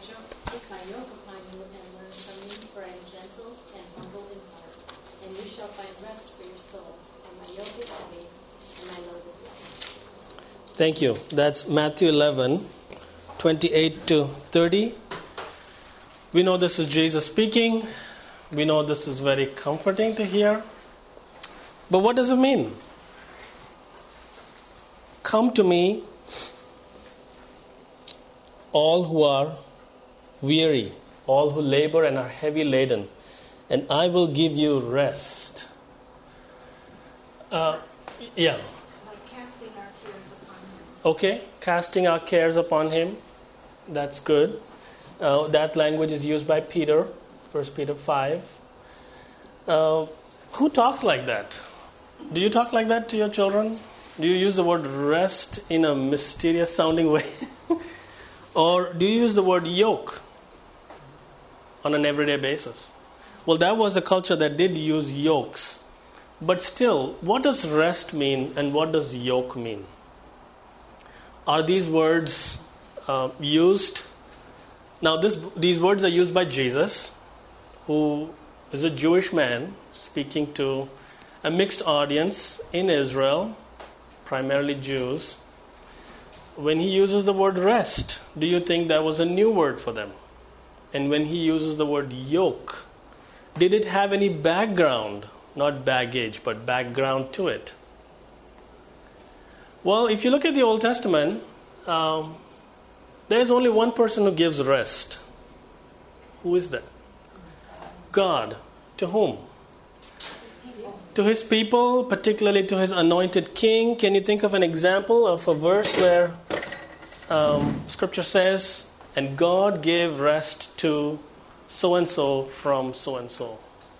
take my yoke upon you and learn from me, for I am gentle and humble in heart, and you shall find rest for your souls. And my yoke is heavy, and my load is light. Thank you. That's Matthew 11, 28 to 30. We know this is Jesus speaking. We know this is very comforting to hear. But what does it mean? Come to me, all who are weary, all who labor and are heavy laden, and I will give you rest. Like casting our cares upon him. Okay, casting our cares upon him. That's good. That language is used by Peter, 1 Peter 5. Who talks like that? Do you talk like that to your children? Do you use the word rest in a mysterious sounding way? Or do you use the word yoke on an everyday basis? Well, that was a culture that did use yokes. But still, what does rest mean and what does yoke mean? Are these words used? Now, these words are used by Jesus, who is a Jewish man speaking to a mixed audience in Israel, primarily Jews. When he uses the word rest, do you think that was a new word for them? And when he uses the word yoke, did it have any background, not baggage, but background to it? Well, if you look at the Old Testament, there's only one person who gives rest. Who is that? God. To whom? To his people, particularly to his anointed king. Can you think of an example of a verse where Scripture says, and God gave rest to so-and-so from so-and-so?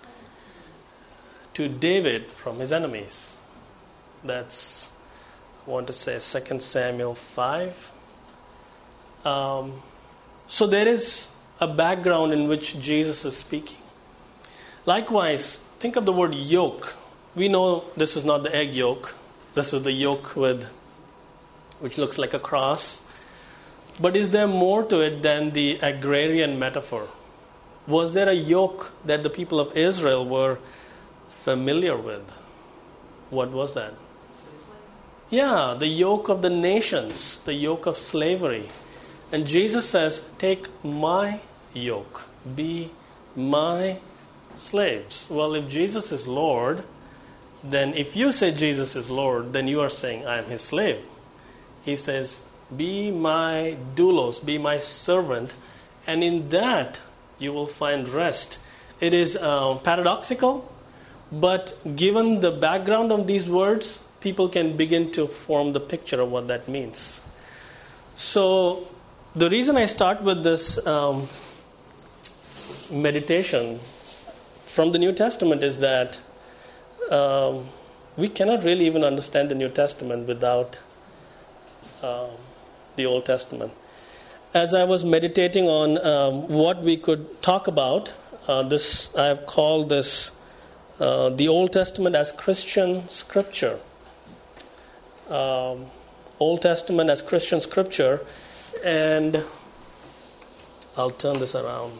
To David from his enemies. That's, I want to say, 2 Samuel 5. So there is a background in which Jesus is speaking. Likewise, think of the word yoke. We know this is not the egg yolk. This is the yolk which looks like a cross. But is there more to it than the agrarian metaphor? Was there a yoke that the people of Israel were familiar with? What was that? Yeah, the yoke of the nations, the yoke of slavery. And Jesus says, take my yoke, be my slaves. Well, if Jesus is Lord, then if you say Jesus is Lord, then you are saying I am his slave. He says, be my doulos, be my servant, and in that you will find rest. It is paradoxical, but given the background of these words, people can begin to form the picture of what that means. So the reason I start with this meditation from the New Testament is that we cannot really even understand the New Testament without the Old Testament. As I was meditating on what we could talk about, I have called this the Old Testament as Christian Scripture. Old Testament as Christian Scripture, and I'll turn this around.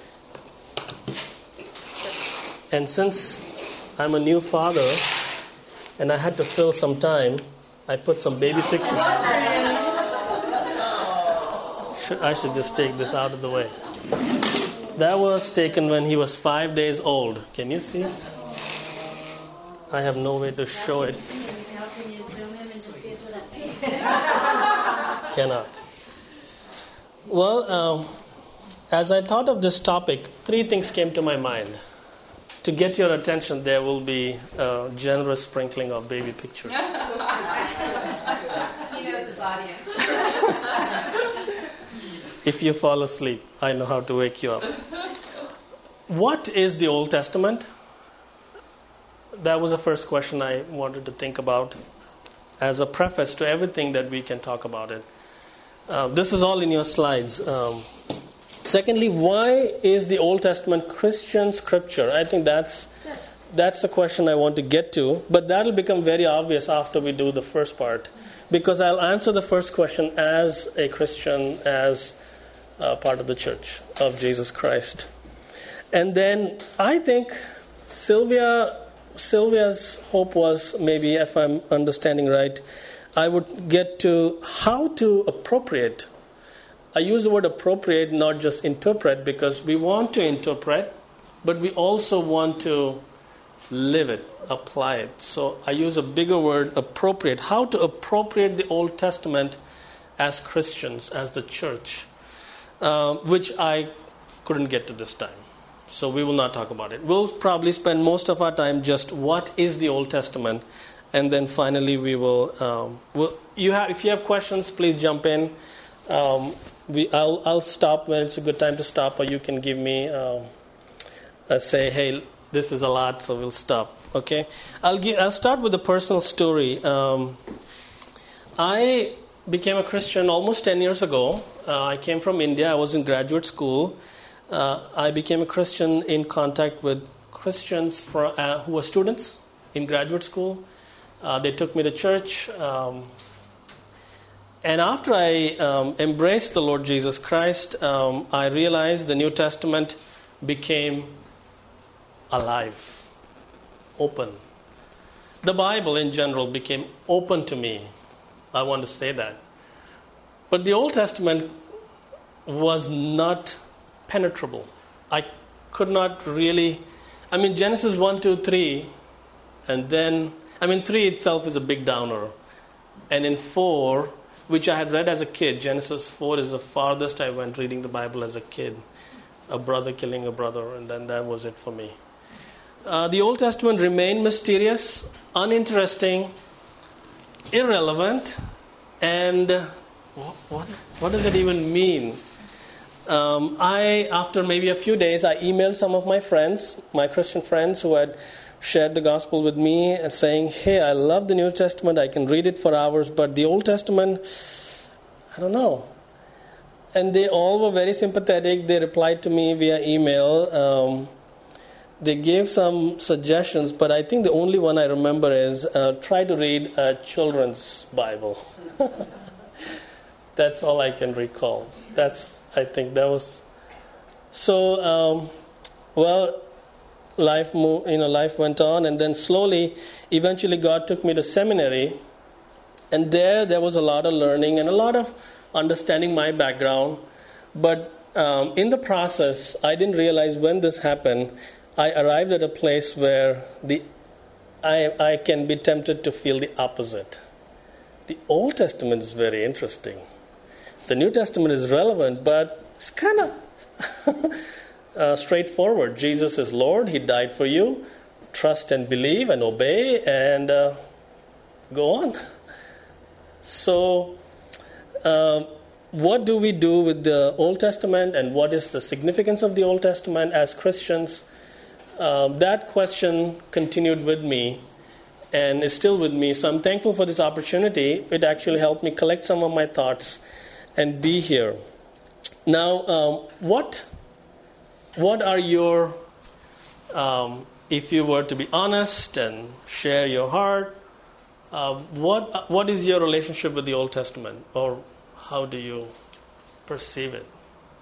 And since I'm a new father and I had to fill some time, I put some baby pictures. I should just take this out of the way. That was taken when he was 5 days old. Can you see? I have no way to show it. Can you zoom in and just see it with Cannot. Well, as I thought of this topic, three things came to my mind. To get your attention, there will be a generous sprinkling of baby pictures. He knows his audience. If you fall asleep, I know how to wake you up. What is the Old Testament? That was the first question I wanted to think about as a preface to everything that we can talk about it. This is all in your slides. Secondly, why is the Old Testament Christian Scripture? I think that's the question I want to get to, but that'll become very obvious after we do the first part, because I'll answer the first question as a Christian, as part of the Church of Jesus Christ. And then I think Sylvia's hope was, maybe if I'm understanding right, I would get to how to appropriate. I use the word appropriate, not just interpret, because we want to interpret, but we also want to live it, apply it. So I use a bigger word, appropriate. How to appropriate the Old Testament as Christians, as the church, which I couldn't get to this time. So we will not talk about it. We'll probably spend most of our time just what is the Old Testament, and then finally we will. If you have questions, please jump in. I'll stop when it's a good time to stop, or you can give me say, hey, this is a lot, so we'll stop. Okay, I'll start with a personal story. I became a Christian almost 10 years ago. I came from India. I was in graduate school. I became a Christian in contact with Christians who were students in graduate school. They took me to church. And after I embraced the Lord Jesus Christ, I realized the New Testament became alive, open. The Bible in general became open to me. I want to say that. But the Old Testament was not penetrable. I could not really... Genesis 1, 2, 3, and then... 3 itself is a big downer. And in 4, which I had read as a kid, Genesis 4 is the farthest I went reading the Bible as a kid. A brother killing a brother, and then that was it for me. The Old Testament remained mysterious, uninteresting, irrelevant, and what does it even mean? After maybe a few days, I emailed some of my friends, my Christian friends who had shared the gospel with me, saying, hey, I love the New Testament, I can read it for hours, but the Old Testament, I don't know. And they all were very sympathetic. They replied to me via email. They gave some suggestions, but I think the only one I remember is try to read a children's Bible. That's all I can recall. I think that was... So, life went on, and then slowly, eventually God took me to seminary, and there was a lot of learning and a lot of understanding my background. But in the process, I didn't realize when this happened, I arrived at a place where I can be tempted to feel the opposite. The Old Testament is very interesting. The New Testament is relevant, but it's kind of straightforward. Jesus is Lord. He died for you. Trust and believe and obey and go on. So, what do we do with the Old Testament, and what is the significance of the Old Testament as Christians? That question continued with me and is still with me. So I'm thankful for this opportunity. It actually helped me collect some of my thoughts and be here. Now, what are your, if you were to be honest and share your heart, what is your relationship with the Old Testament, or how do you perceive it?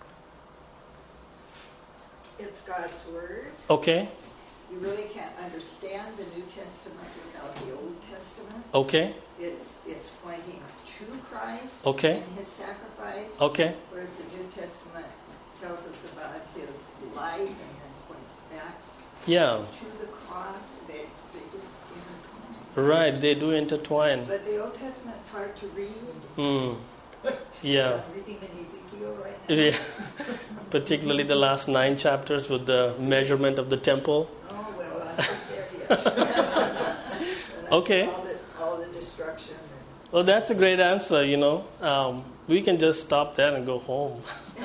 It's God's Word. Okay. You really can't understand the New Testament without the Old Testament. Okay. It's pointing to Christ Okay. and His sacrifice. Okay. Whereas the New Testament tells us about His life and then points back to the cross. They just intertwine. Right, they do intertwine. But the Old Testament's hard to read. Yeah. I'm reading in Ezekiel right now. Yeah. Particularly the last 9 chapters with the measurement of the temple. Oh, well, I'm not there yet. Okay. All the destruction. Well, that's a great answer, We can just stop there and go home.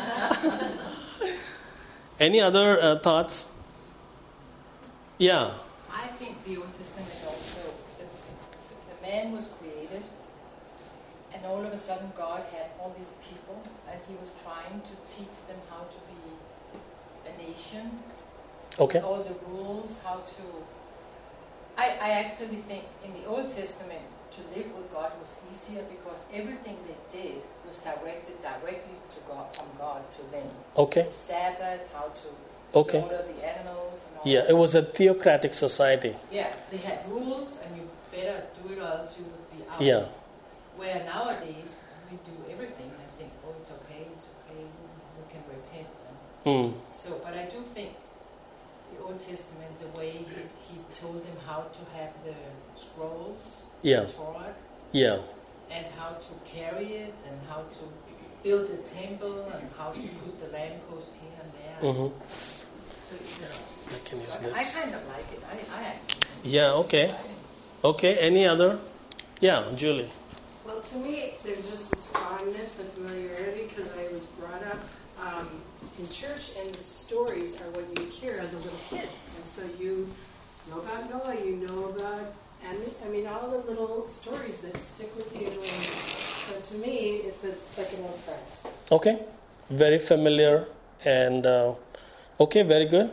Any other thoughts? Yeah. I think the Old Testament also, the man was created, and all of a sudden God had all these people, and He was trying to teach them how to be a nation. Okay. All the rules, how to... I actually think in the Old Testament, to live with God was easier because everything they did was directed directly to God, from God to them. Okay. The Sabbath, how to slaughter the animals and all that. It was a theocratic society. Yeah, they had rules and you better do it or else you would be out. Yeah. Where nowadays we do everything and think, oh, it's okay, we can repent. So, but I do think the Old Testament, the way he told them how to have the scrolls, the Torah, and how to carry it, and how to build the temple, and how to put the lamppost here and there. So I can use this. I kind of like it. I actually think okay. Okay, any other? Yeah, Julie. Well, to me, there's just this fondness and familiarity because I was brought up in church, and the stories are what you hear as a little kid. And so you know about Noah, you know about, all the little stories that stick with you. And so to me, it's like an old friend. Okay, very familiar and okay, very good.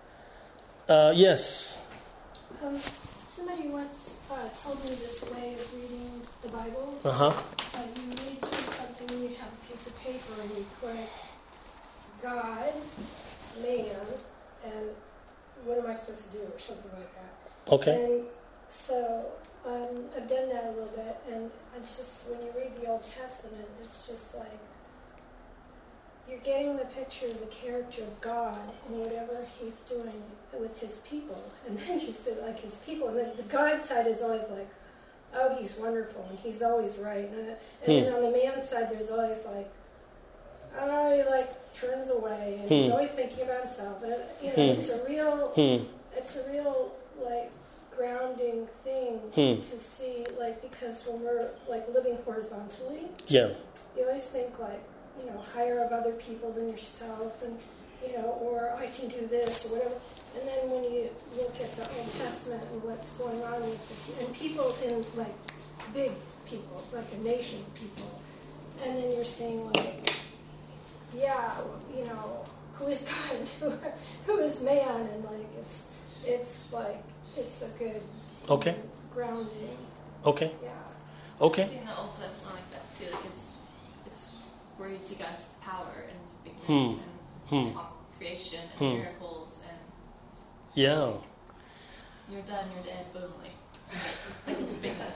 Yes. Somebody once told me this way of reading the Bible. You read through something, you have a piece of paper, and you put God, man, and what am I supposed to do, or something like that. Okay. And so I've done that a little bit, and I just, when you read the Old Testament, it's just like you're getting the picture of the character of God and whatever He's doing with His people, and then you still like His people, and then the God side is always like, oh, He's wonderful and He's always right, and then on the man side, there's always like, oh, he like turns away, and he's always thinking about himself. And it's a real like grounding thing to see, like, because when we're like living horizontally, you always think like, higher of other people than yourself, and or I can do this or whatever. And then when you look at the Old Testament and what's going on with and people in like big people, like a nation of people, and then you're seeing like, who is God, who is man, and like it's like it's a good grounding. Okay. Yeah. Okay. I see in the Old Testament like that too. Like it's where you see God's power and His bigness and creation and miracles and you're done, you're dead, boom, like the bigness.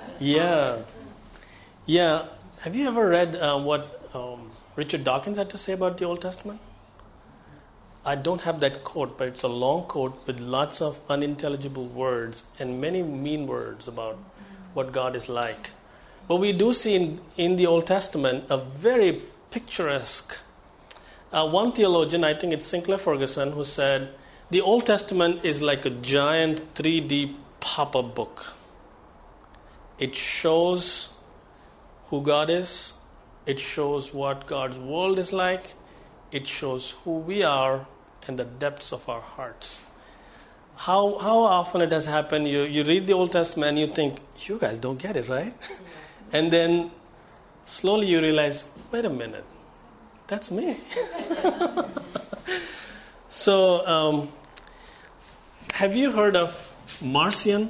Yeah. Have you ever read what Richard Dawkins had to say about the Old Testament? I don't have that quote, but it's a long quote with lots of unintelligible words and many mean words about what God is like. But we do see in the Old Testament a very picturesque. One theologian, I think it's Sinclair Ferguson, who said, the Old Testament is like a giant 3D pop-up book. It shows who God is. It shows what God's world is like. It shows who we are and the depths of our hearts. How often it has happened, you read the Old Testament and you think, you guys don't get it, right? And then slowly you realize, wait a minute, that's me. So, have you heard of Marcion?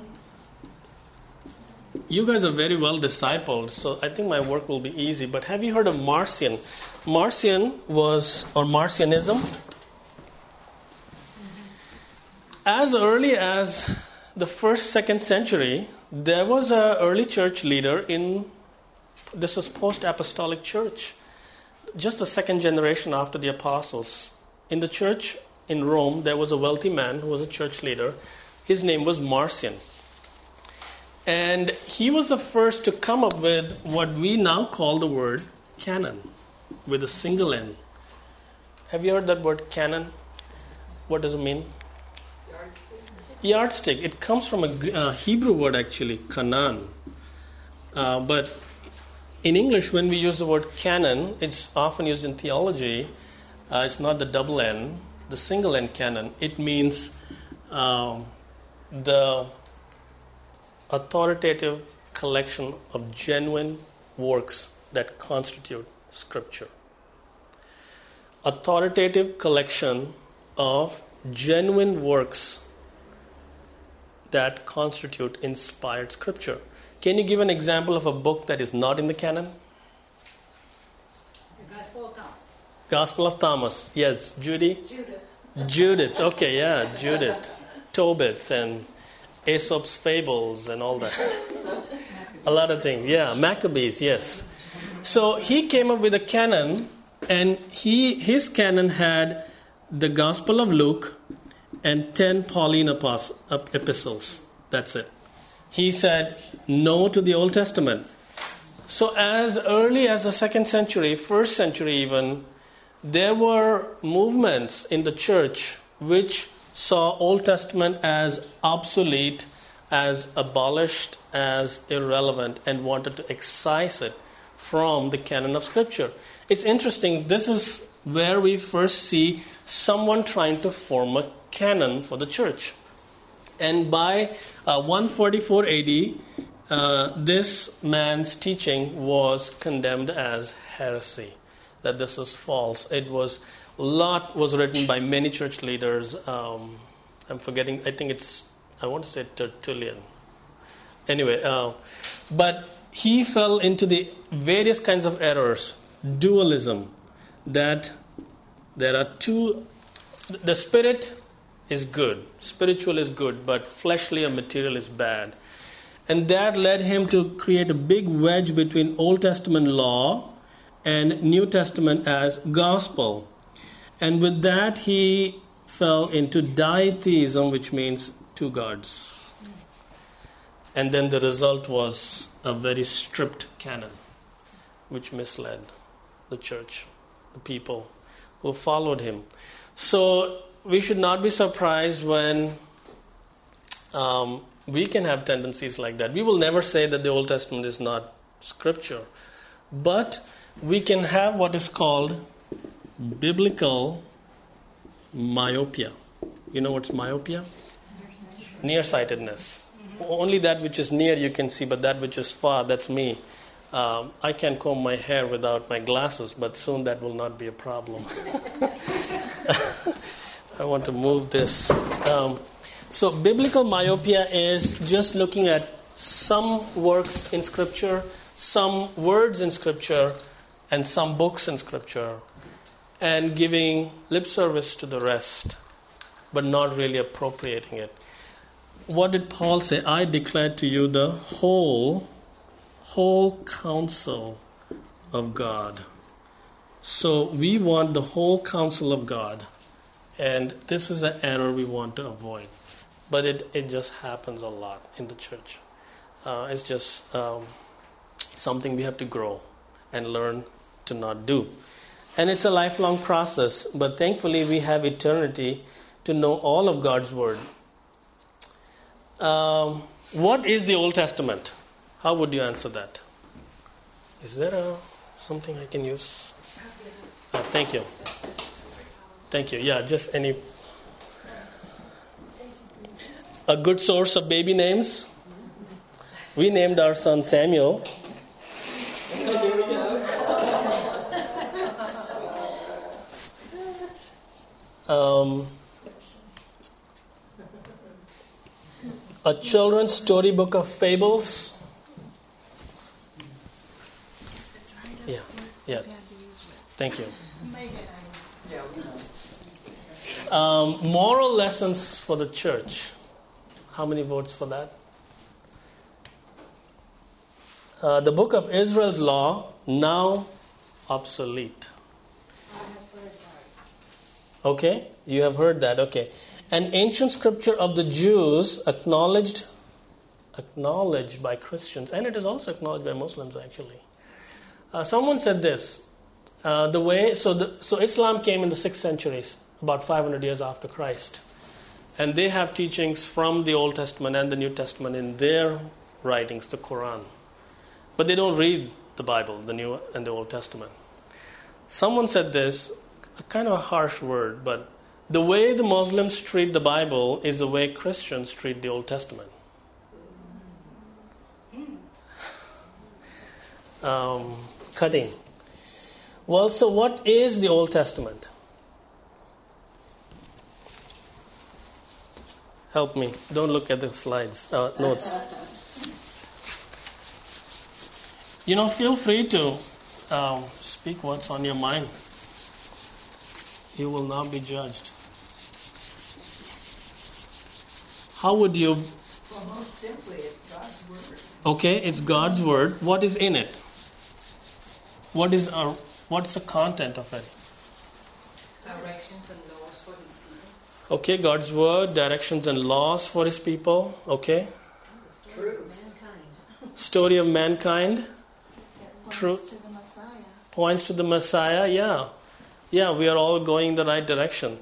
You guys are very well discipled, so I think my work will be easy. But have you heard of Marcion? Marcion was, or Marcionism, as early as the 1st, 2nd century, there was an early church leader this was post-apostolic church, just the 2nd generation after the apostles. In the church in Rome, there was a wealthy man who was a church leader. His name was Marcion. And he was the first to come up with what we now call the word canon, with a single N. Have you heard that word canon? What does it mean? Yardstick. It comes from a Hebrew word actually, kanan. But in English, when we use the word canon, it's often used in theology. It's not the double N, the single N canon. It means the authoritative collection of genuine works that constitute Scripture. Authoritative collection of genuine works that constitute inspired Scripture. Can you give an example of a book that is not in the canon? The Gospel of Thomas. Gospel of Thomas. Yes, Judy? Judith. Okay, yeah, Judith. Tobit and Aesop's Fables and all that. A lot of things. Yeah, Maccabees, yes. So he came up with a canon, and his canon had the Gospel of Luke and 10 Pauline epistles. That's it. He said no to the Old Testament. So as early as the 2nd century, 1st century even, there were movements in the church which saw Old Testament as obsolete, as abolished, as irrelevant, and wanted to excise it from the canon of Scripture. It's interesting, this is where we first see someone trying to form a canon for the church. And by 144 AD, this man's teaching was condemned as heresy, that this is false. A lot was written by many church leaders. I'm forgetting, I want to say Tertullian. Anyway, but he fell into the various kinds of errors. Dualism, that there are two, the spirit is good, spiritual is good, but fleshly or material is bad. And that led him to create a big wedge between Old Testament law and New Testament as gospel. And with that, he fell into ditheism, which means two gods. And then the result was a very stripped canon, which misled the church, the people who followed him. So we should not be surprised when we can have tendencies like that. We will never say that the Old Testament is not Scripture, but we can have what is called biblical myopia. You know what's myopia? Nearsightedness. Only that which is near you can see, but that which is far, that's me. I can comb my hair without my glasses, but soon that will not be a problem. I want to move this. So biblical myopia is just looking at some works in Scripture, some words in Scripture, and some books in Scripture, and giving lip service to the rest, but not really appropriating it. What did Paul say? I declare to you the whole counsel of God. So we want the whole counsel of God, and this is an error we want to avoid. But it just happens a lot in the church. It's just something we have to grow and learn to not do. And it's a lifelong process, but thankfully we have eternity to know all of God's Word. What is the Old Testament? How would you answer that? Is there something I can use? Thank you. Thank you. Yeah, just any... A good source of baby names? We named our son Samuel. Here we go. A children's storybook of fables. Yeah. Thank you. Moral lessons for the church. How many votes for that? The book of Israel's law, now obsolete. Okay, you have heard that. Okay. An ancient scripture of the Jews acknowledged by Christians, and it is also acknowledged by Muslims actually. Someone said this: so Islam came in the 6th century, about 500 years after Christ, and they have teachings from the Old Testament and the New Testament in their writings, the Quran, but they don't read the Bible, the New and the Old Testament. Someone said this, a kind of a harsh word, but the way the Muslims treat the Bible is the way Christians treat the Old Testament. Cutting. Well, so what is the Old Testament? Help me. Don't look at the slides, notes. Feel free to speak what's on your mind. You will not be judged. How would you... Well, most simply, it's God's Word. Okay, it's God's Word. What is in it? What's the content of it? Directions and laws for His people. Okay, God's Word, directions and laws for His people. Okay. Story of mankind. True. Points to the Messiah. Yeah, we are all going in the right direction.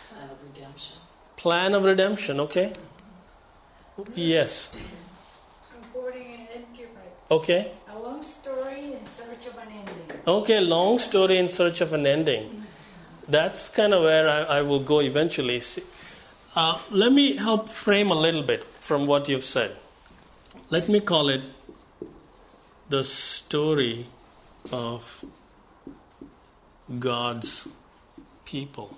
Plan of redemption. Okay. Yes. Reporting and entry. Okay. A long story in search of an ending. Okay, long story in search of an ending. That's kind of where I will go eventually. Let me help frame a little bit from what you've said. Let me call it the story of God's people.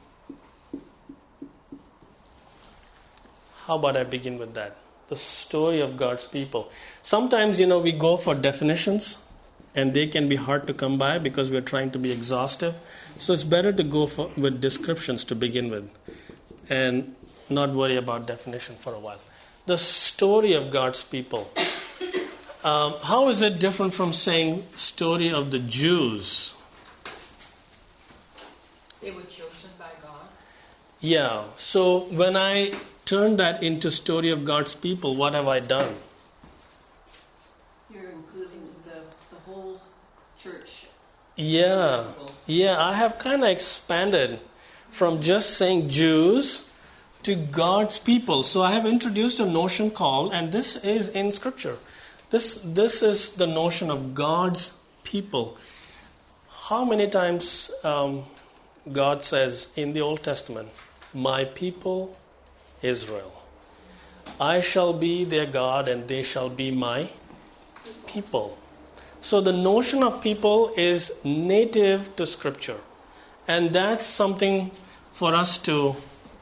How about I begin with that? The story of God's people. Sometimes, we go for definitions and they can be hard to come by because we're trying to be exhaustive. So it's better to go with descriptions to begin with and not worry about definition for a while. The story of God's people. How is it different from saying story of the Jews? They were chosen by God. Yeah. So when I turn that into story of God's people, what have I done? You're including the whole church. Yeah. I have kind of expanded from just saying Jews to God's people. So I have introduced a notion called, and this is in Scripture, this is the notion of God's people. How many times God says in the Old Testament, my people Israel, I shall be their God and they shall be my people. So the notion of people is native to Scripture, and that's something for us to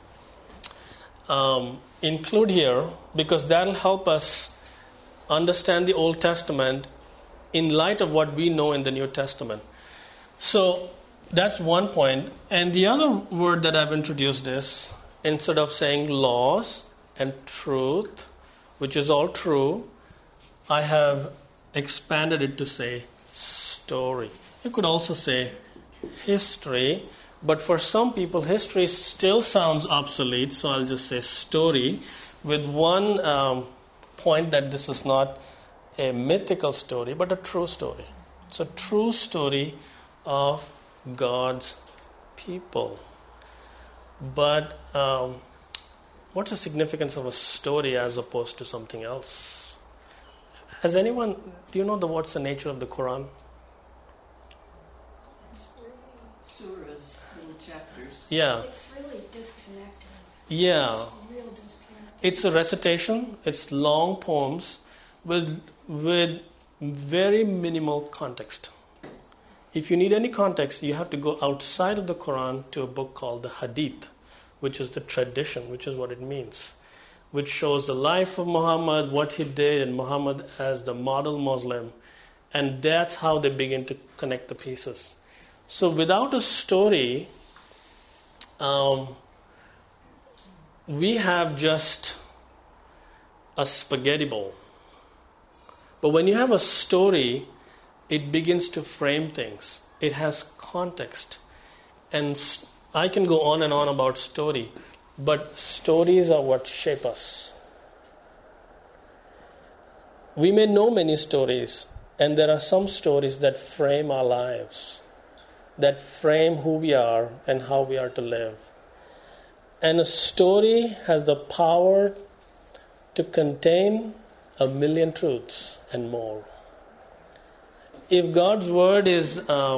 include here, because that'll help us understand the Old Testament in light of what we know in the New Testament. So that's one point. And the other word that I've introduced is, instead of saying laws and truth, which is all true, I have expanded it to say story. You could also say history, but for some people, history still sounds obsolete, so I'll just say story, with one point that this is not a mythical story, but a true story. It's a true story of God's people. But what's the significance of a story as opposed to something else? Has anyone, do you know what's the nature of the Quran? Surahs, little chapters. Yeah. It's really disconnected. Yeah. It's real disconnected. It's a recitation. It's long poems with very minimal context. If you need any context, you have to go outside of the Quran to a book called the Hadith, which is the tradition, which is what it means, which shows the life of Muhammad, what he did, and Muhammad as the model Muslim. And that's how they begin to connect the pieces. So without a story, we have just a spaghetti bowl. But when you have a story, it begins to frame things. It has context. And I can go on and on about story, but stories are what shape us. We may know many stories, and there are some stories that frame our lives, that frame who we are and how we are to live. And a story has the power to contain 1,000,000 truths and more. If God's Word is,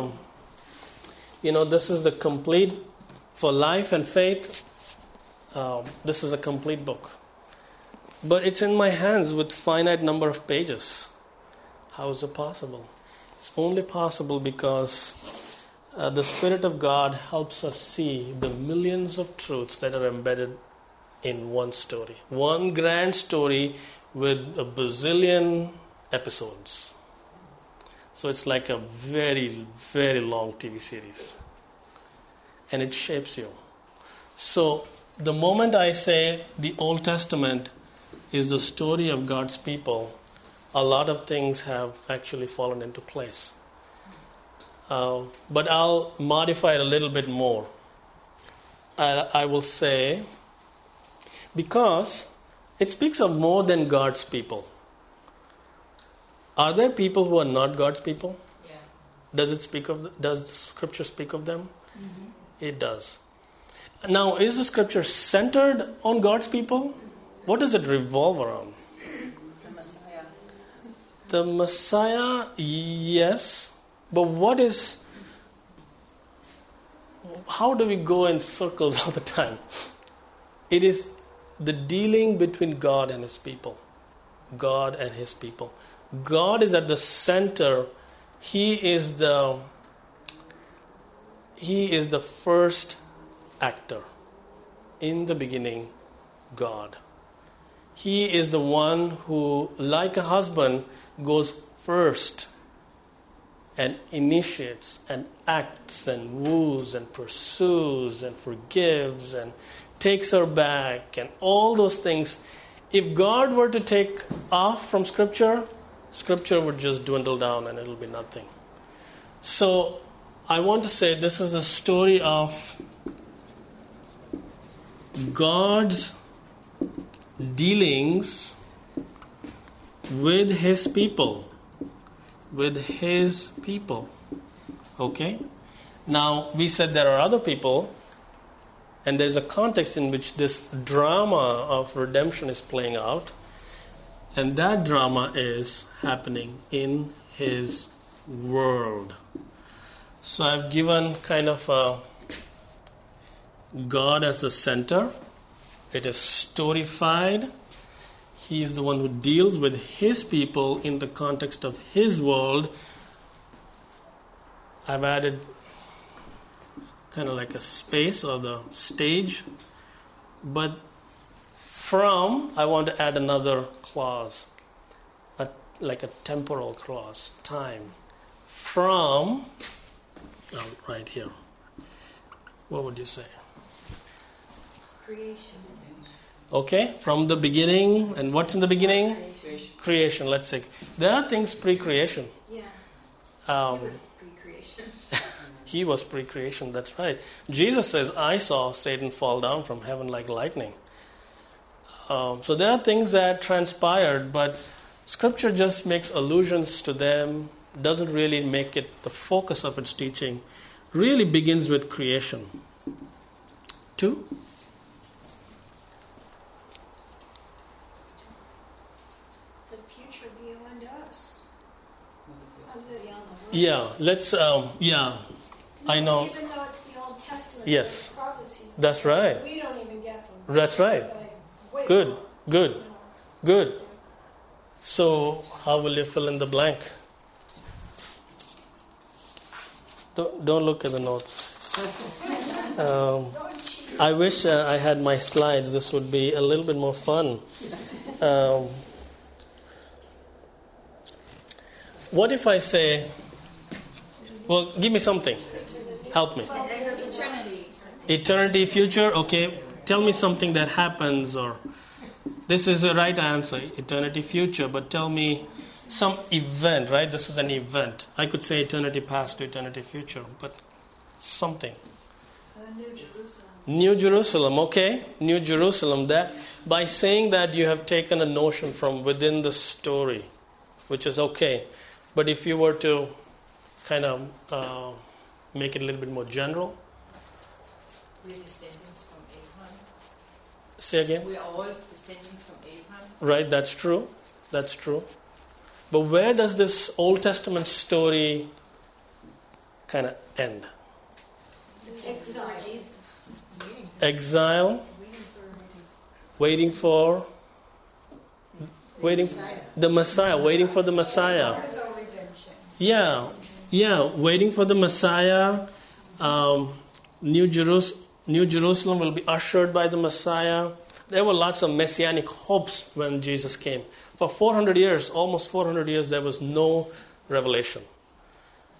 this is the complete, for life and faith, this is a complete book. But it's in my hands with finite number of pages. How is it possible? It's only possible because the Spirit of God helps us see the millions of truths that are embedded in one story. One grand story with a bazillion episodes. So it's like a very, very long TV series. And it shapes you. So the moment I say the Old Testament is the story of God's people, a lot of things have actually fallen into place. But I'll modify it a little bit more. I will say, because it speaks of more than God's people. Are there people who are not God's people? Yeah. Does the scripture speak of them? Mm-hmm. It does. Now, is the scripture centered on God's people? What does it revolve around? The Messiah. The Messiah, yes. But how do we go in circles all the time? It is the dealing between God and His people. God and His people. God is at the center. He is the first actor. In the beginning, God. He is the one who, like a husband, goes first and initiates and acts and woos and pursues and forgives and takes her back and all those things. If God were to take off from Scripture would just dwindle down and it'll be nothing. So I want to say this is the story of God's dealings with His people. Okay? Now, we said there are other people, and there's a context in which this drama of redemption is playing out, and that drama is happening in His world. So I've given kind of God as the center. It is storified. He is the one who deals with His people in the context of His world. I've added kind of like a space or the stage. But I want to add another clause, like a temporal clause, time. Right here. What would you say? Creation. Okay, from the beginning. And what's in the beginning? Creation, let's say. There are things pre-creation. Yeah. He was pre-creation. He was pre-creation, that's right. Jesus says, I saw Satan fall down from heaven like lightning. So there are things that transpired, but Scripture just makes allusions to them, doesn't really make it the focus of its teaching. Really begins with creation. 2. Yeah, let's, I know. Even though it's the Old Testament, yes, prophecies, that's right. We don't even get them. That's right. Like, Good. So, how will you fill in the blank? Don't look at the notes. I wish I had my slides. This would be a little bit more fun. What if I say, well, give me something. Help me. Eternity, future, okay. Tell me something that happens, or this is the right answer, eternity, future, but tell me some event, right? This is an event. I could say eternity past to eternity future, but something. New Jerusalem. New Jerusalem, okay. New Jerusalem. That by saying that you have taken a notion from within the story, which is okay. But if you were to kind of make it a little bit more general. We're descendants from Abraham. Say again? We are all descendants from Abraham. Right, that's true. But where does this Old Testament story kind of end? Exile. Waiting for the Messiah. Waiting for the Messiah. Yeah, waiting for the Messiah. New Jerusalem will be ushered by the Messiah. There were lots of messianic hopes when Jesus came. For 400 years, almost 400 years, there was no revelation.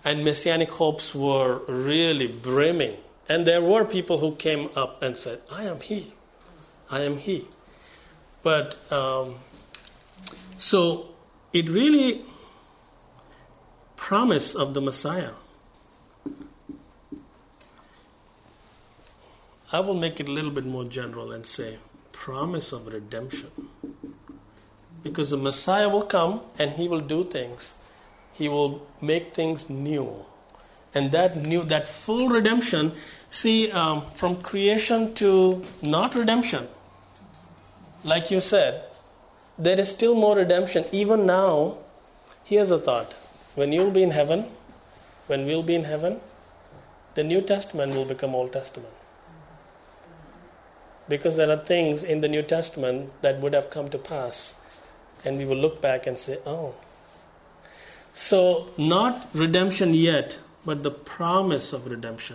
and messianic hopes were really brimming. And there were people who came up and said, I am he. I am he. But, so it really promise of the Messiah. I will make it a little bit more general and say promise of redemption. Because the Messiah will come and he will do things. He will make things new. And that full redemption, see, from creation to not redemption, like you said, there is still more redemption. Even now, here's a thought. When you'll be in heaven, when we'll be in heaven, the New Testament will become Old Testament. Because there are things in the New Testament that would have come to pass. And we will look back and say, oh. So, not redemption yet, but the promise of redemption.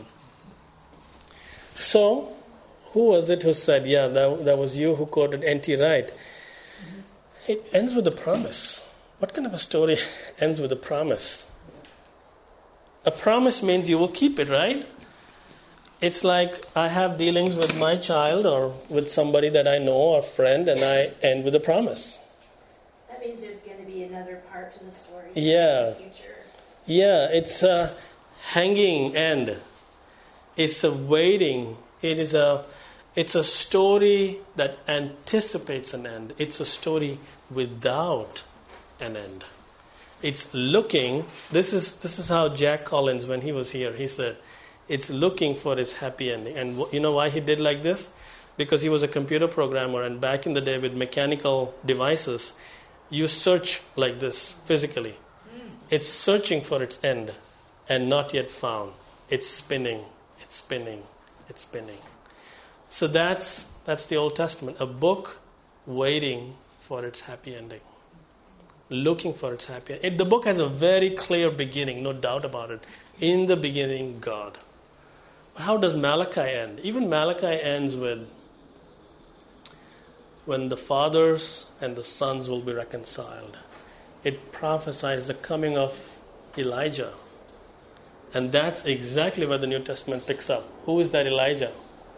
So, who was it who said, that was you who quoted N.T. Wright. It ends with a promise. What kind of a story ends with a promise? A promise means you will keep it, right? It's like I have dealings with my child or with somebody that I know or friend, and I end with a promise. That means there's going to be another part to the story in the future. Yeah, it's a hanging end. It's a waiting. It's a story that anticipates an end. It's a story without an end. It's looking. This is how Jack Collins, when he was here, he said, it's looking for its happy ending. And you know why he did like this? Because he was a computer programmer, and back in the day with mechanical devices, you search like this physically. It's searching for its end and not yet found. It's spinning, it's spinning, it's spinning. So that's the Old Testament, a book waiting for its happy ending. Looking for its happy ending. The book has a very clear beginning, no doubt about it. In the beginning, God. But how does Malachi end? Even Malachi ends with when the fathers and the sons will be reconciled. It prophesies the coming of Elijah. And that's exactly where the New Testament picks up. Who is that Elijah?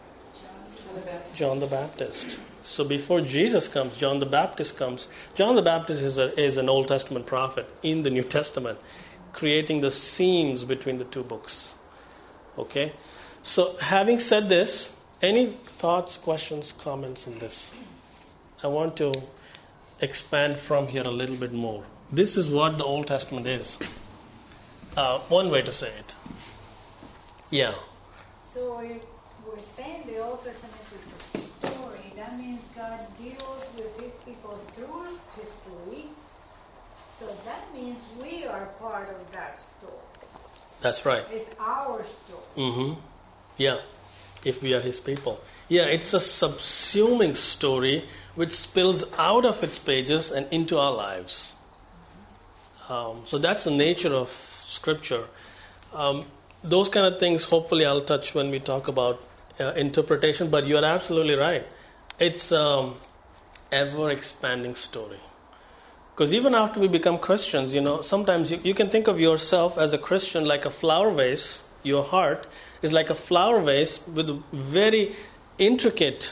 John the Baptist. So before Jesus comes, John the Baptist comes. John the Baptist is an Old Testament prophet in the New Testament, creating the seams between the two books. Okay? So having said this, any thoughts, questions, comments on this? I want to expand from here a little bit more. This is what the Old Testament is. One way to say it. Yeah. So we're saying the Old Testament is a story. That means God deals with these people through history. So that means we are part of that story. That's right. It's our story. Mm-hmm. Yeah. If we are His people. Yeah, it's a subsuming story which spills out of its pages and into our lives. So that's the nature of Scripture. Those kind of things, hopefully, I'll touch when we talk about interpretation. But you're absolutely right. It's ever-expanding story. Because even after we become Christians, sometimes you can think of yourself as a Christian like a flower vase. Your heart is like a flower vase with a very intricate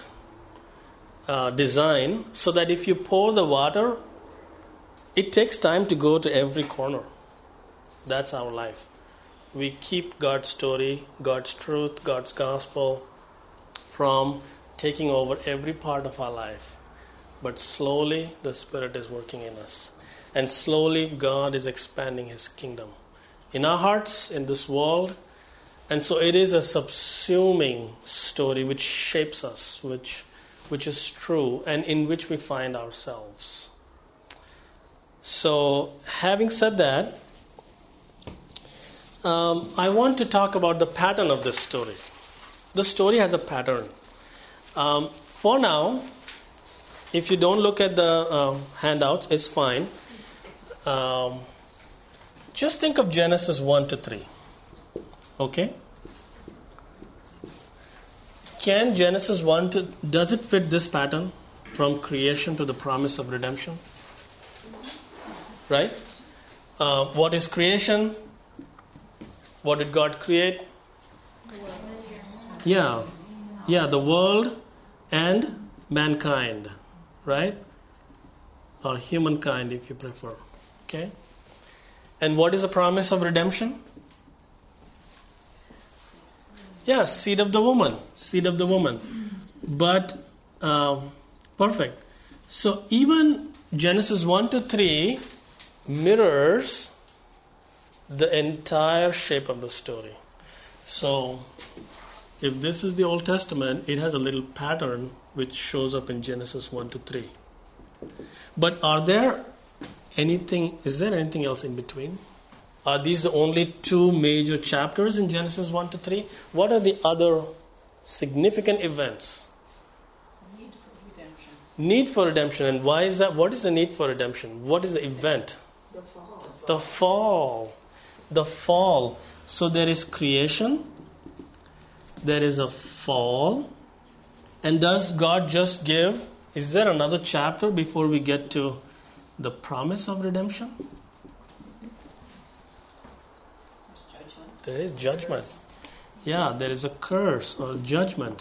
design, so that if you pour the water, it takes time to go to every corner. That's our life. We keep God's story, God's truth, God's gospel from taking over every part of our life. But slowly the Spirit is working in us. And slowly God is expanding His kingdom in our hearts, in this world. And so it is a subsuming story which shapes us, which is true, and in which we find ourselves. So, having said that, I want to talk about the pattern of this story. The story has a pattern. For now, if you don't look at the handouts, it's fine. Just think of Genesis 1 to 3. Okay? Can Genesis 1 to... Does it fit this pattern from creation to the promise of redemption? Right? What is creation? What did God create? Yeah, the world and mankind, right? Or humankind, if you prefer. Okay? And what is the promise of redemption? Yeah, seed of the woman. Seed of the woman. But, perfect. So even Genesis 1-3 mirrors the entire shape of the story. So, if this is the Old Testament, it has a little pattern which shows up in Genesis 1-3. But is there anything else in between? Are these the only two major chapters in Genesis 1-3? What are the other significant events? Need for redemption. And why is that? What is the need for redemption? What is the event? The fall. The fall. So there is creation. There is a fall. And does God just give? Is there another chapter before we get to the promise of redemption? There is judgment. Yeah, there is a curse or judgment.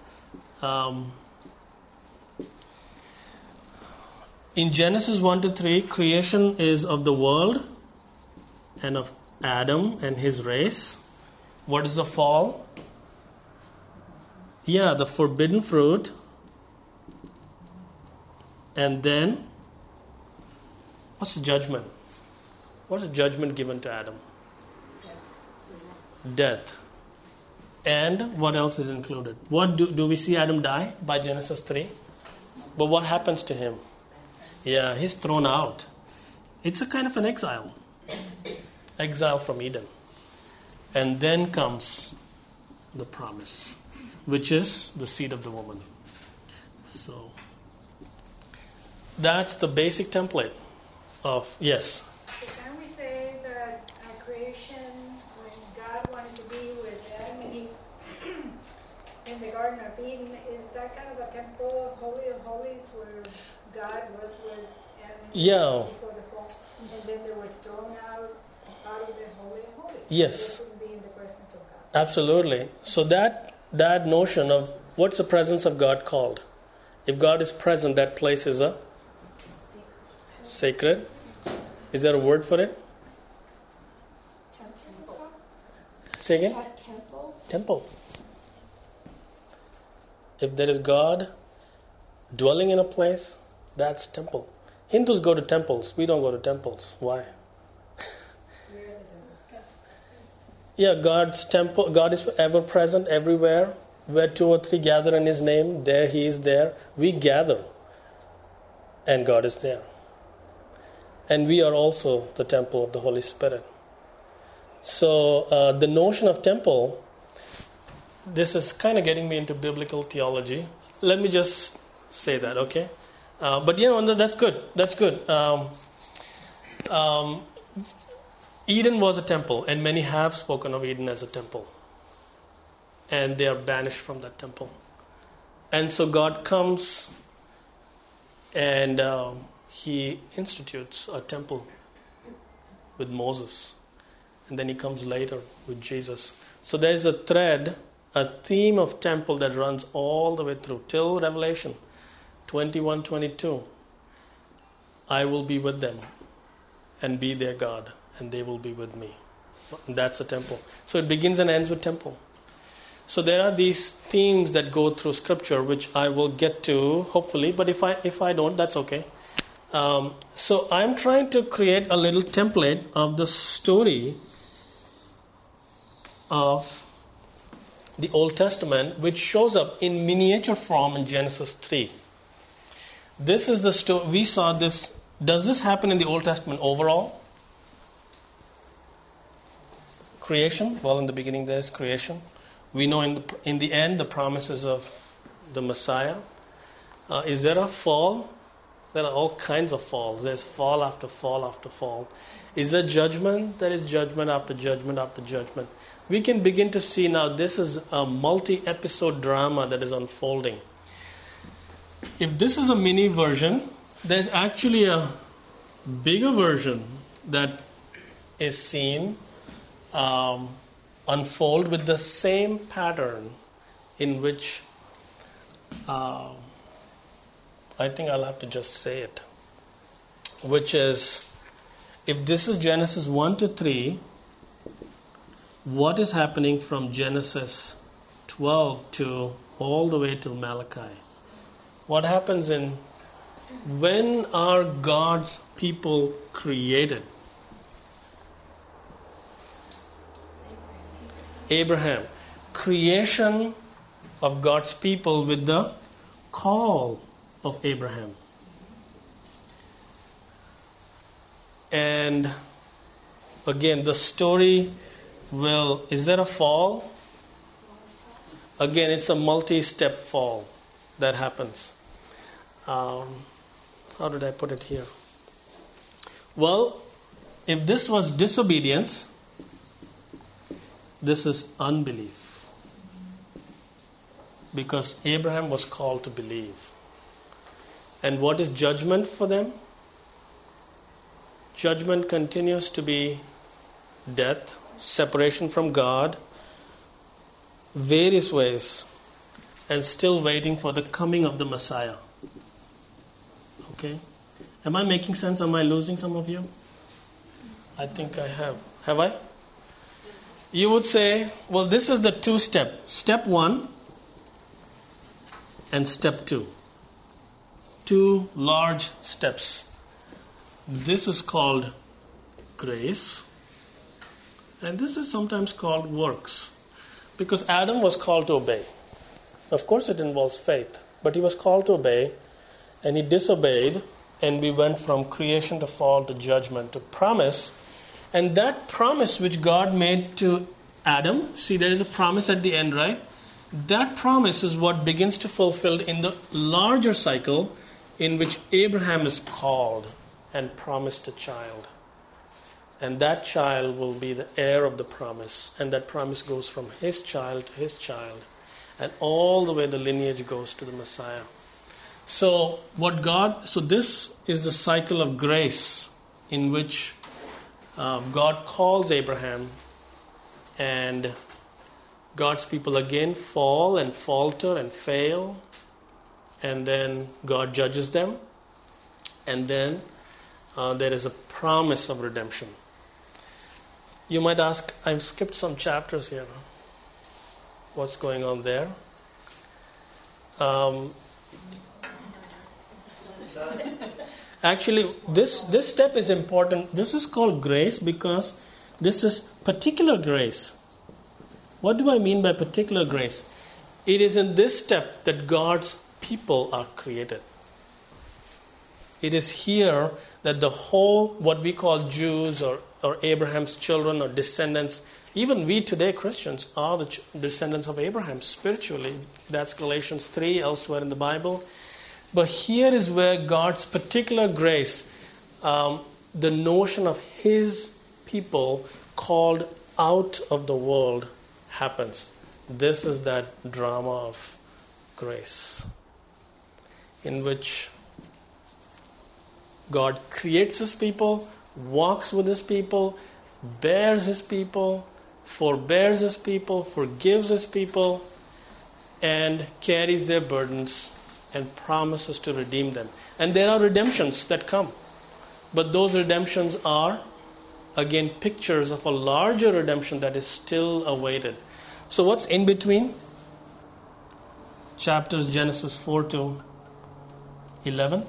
In Genesis 1-3, creation is of the world and of Adam and his race. What is the fall? Yeah, the forbidden fruit. And then, what's the judgment? What's the judgment given to Adam? Death. And what else is included? What do we see Adam die by Genesis 3? But what happens to him? Yeah, he's thrown out. It's a kind of an exile. Exile from Eden. And then comes the promise, which is the seed of the woman. So, that's the basic template of, yes? So can we say that at creation, when God wanted to be with Adam and Eve in the Garden of Eden, is that kind of a temple of Holy of Holies where God was with Adam and Eve before the fall? And then they were thrown out of the Holy of Holies. Yes. They couldn't be in the presence of God. Absolutely. So that notion of what's the presence of God called? If God is present, that place is a sacred. Is there a word for it? Temple. Say again? Temple. Temple. If there is God dwelling in a place, that's temple. Hindus go to temples. We don't go to temples. Why? Yeah, God's temple. God is ever present everywhere. Where 2 or 3 gather in His name, there He is there. We gather, and God is there. And we are also the temple of the Holy Spirit. So the notion of temple, this is kind of getting me into biblical theology. Let me just say that, okay? But that's good. That's good. Eden was a temple, and many have spoken of Eden as a temple. And they are banished from that temple. And so God comes and He institutes a temple with Moses. And then He comes later with Jesus. So there is a thread, a theme of temple that runs all the way through till Revelation 21-22. I will be with them and be their God, and they will be with me. And that's the temple. So it begins and ends with temple. So there are these themes that go through Scripture, which I will get to, hopefully. But if I don't, that's okay. So I'm trying to create a little template of the story of the Old Testament, which shows up in miniature form in Genesis 3. This is the story. We saw this. Does this happen in the Old Testament overall? Creation. Well, in the beginning there is creation. We know in the end the promises of the Messiah. Is there a fall? There are all kinds of falls. There's fall after fall after fall. Is there judgment? There is judgment after judgment after judgment. We can begin to see now this is a multi-episode drama that is unfolding. If this is a mini version, there's actually a bigger version that is seen unfold with the same pattern in which, I think I'll have to just say it, which is, if this is Genesis 1 to 3, what is happening from Genesis 12 to all the way till Malachi? What happens when are God's people created? Abraham. Creation of God's people with the call of Abraham. And again, the story is there a fall? Again, it's a multi-step fall that happens. How did I put it here? Well, if this was disobedience, this is unbelief. Because Abraham was called to believe. And what is judgment for them? Judgment continues to be death, separation from God, various ways, and still waiting for the coming of the Messiah. Okay? Am I making sense? Am I losing some of you? I think I have. Have I? You would say, well, this is the two-step. Step 1 and step 2. 2 large steps. This is called grace, and this is sometimes called works, because Adam was called to obey. Of course it involves faith, but he was called to obey, and he disobeyed, and we went from creation to fall to judgment to promise. And that promise which God made to Adam, see, there is a promise at the end, right? That promise is what begins to fulfill in the larger cycle in which Abraham is called and promised a child. And that child will be the heir of the promise. And that promise goes from his child to his child. And all the way the lineage goes to the Messiah. So this is the cycle of grace in which God calls Abraham, and God's people again fall and falter and fail, and then God judges them, and then there is a promise of redemption. You might ask, I've skipped some chapters here. What's going on there? Actually, this step is important. This is called grace because this is particular grace. What do I mean by particular grace? It is in this step that God's people are created. It is here that the whole, what we call Jews or Abraham's children or descendants, even we today Christians are the descendants of Abraham spiritually. That's Galatians 3, elsewhere in the Bible. But here is where God's particular grace, the notion of his people called out of the world happens. This is that drama of grace in which God creates his people, walks with his people, bears his people, forbears his people, forgives his people, and carries their burdens and promises to redeem them. And there are redemptions that come. But those redemptions are, again, pictures of a larger redemption that is still awaited. So what's in between? Chapters Genesis 4 to 11.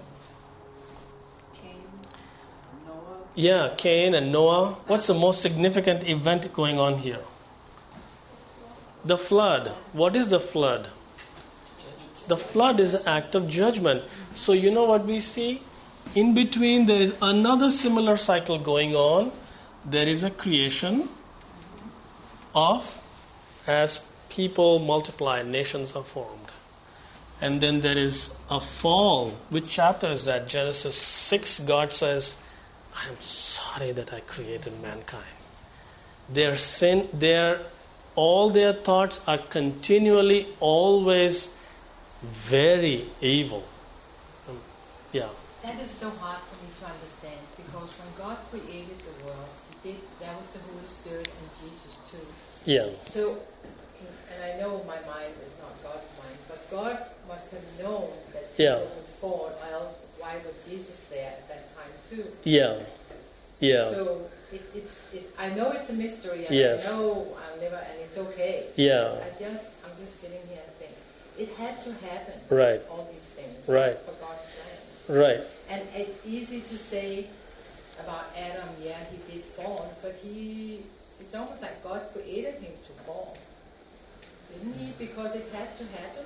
Yeah, Cain and Noah. What's the most significant event going on here? The flood. What is the flood? The flood is an act of judgment. So you know what we see? In between there is another similar cycle going on. There is a creation of, as people multiply, nations are formed. And then there is a fall. Which chapter is that? Genesis 6, God says, I am sorry that I created mankind. Their sin, all their thoughts are continually, always very evil. Yeah. That is so hard for me to understand, because when God created the world, there was the Holy Spirit and Jesus too. Yeah. So, and I know my mind is not God's mind, but God must have known that people would fall, else why was Jesus there at that time too? Yeah. Yeah. So I know it's a mystery, and yes. I know I'll never, and it's okay. Yeah. I'm just sitting here and think it had to happen. Right. All these things. Right. For God's plan. Right. And it's easy to say about Adam, yeah, he did fall, but it's almost like God created him to fall. Didn't he? Because it had to happen.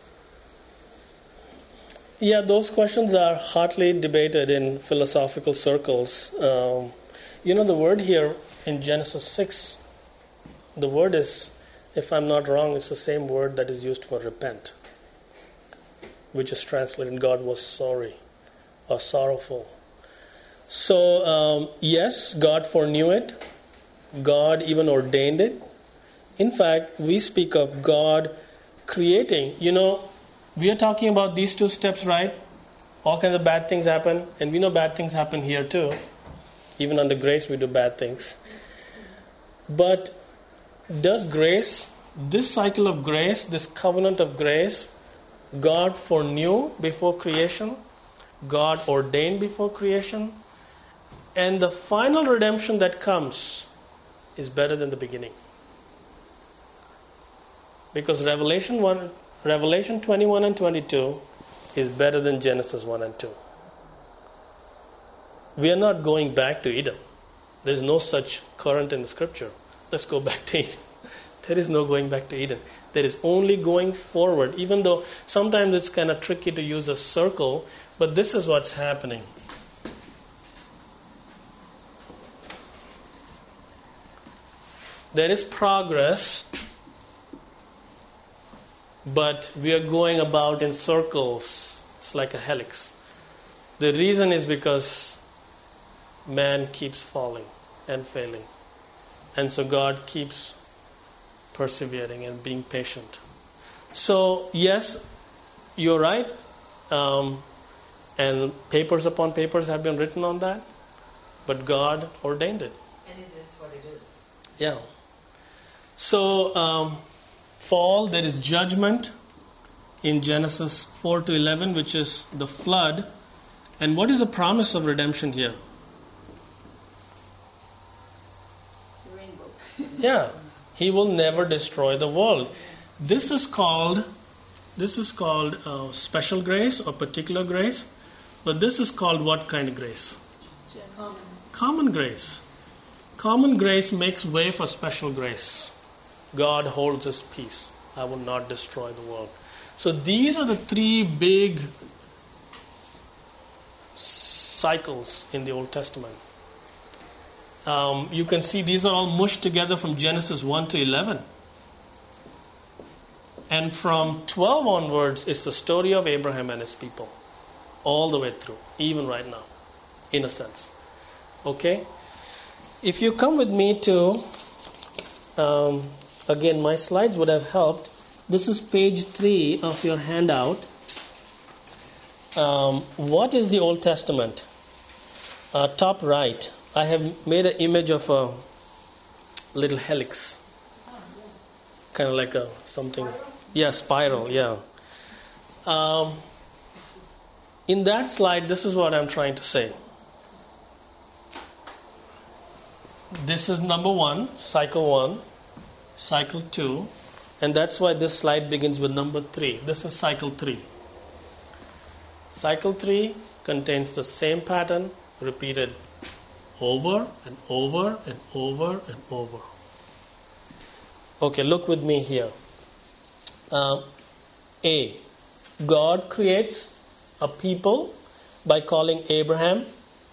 Yeah, those questions are hotly debated in philosophical circles. The word here in Genesis 6, the word is, if I'm not wrong, it's the same word that is used for repent, which is translated, God was sorry or sorrowful. So, yes, God foreknew it. God even ordained it. In fact, we speak of God creating. We are talking about these two steps, right? All kinds of bad things happen, and we know bad things happen here too. Even under grace, we do bad things. But does grace, this cycle of grace, this covenant of grace, God foreknew before creation, God ordained before creation, and the final redemption that comes is better than the beginning. Because Revelation 21 and 22 is better than Genesis 1 and 2. We are not going back to Eden. There is no such current in the scripture. Let's go back to Eden. There is no going back to Eden. There is only going forward, even though sometimes it's kind of tricky to use a circle, but this is what's happening. There is progress, but we are going about in circles. It's like a helix. The reason is because man keeps falling and failing. And so God keeps persevering and being patient. So, yes, you're right. And papers upon papers have been written on that. But God ordained it. And it is what it is. Yeah. So, fall, there is judgment in Genesis 4 to 11, which is the flood. And what is the promise of redemption here? The rainbow. Yeah. He will never destroy the world. This is called special grace or particular grace. But this is called what kind of grace? Common grace. Common grace makes way for special grace. God holds his peace. I will not destroy the world. So these are the three big cycles in the Old Testament. You can see these are all mushed together from Genesis 1 to 11. And from 12 onwards, it's the story of Abraham and his people. All the way through, even right now, in a sense. Okay? If you come with me to, again, my slides would have helped. This is page 3 of your handout. What is the Old Testament? Top right, I have made an image of a little helix. Kind of like a something. Yeah, spiral, yeah. In that slide, this is what I'm trying to say. This is number 1, cycle 1, cycle 2, and that's why this slide begins with number 3. This is cycle 3. Cycle 3 contains the same pattern repeated over and over and over and over. Okay, look with me here. A. God creates a people by calling Abraham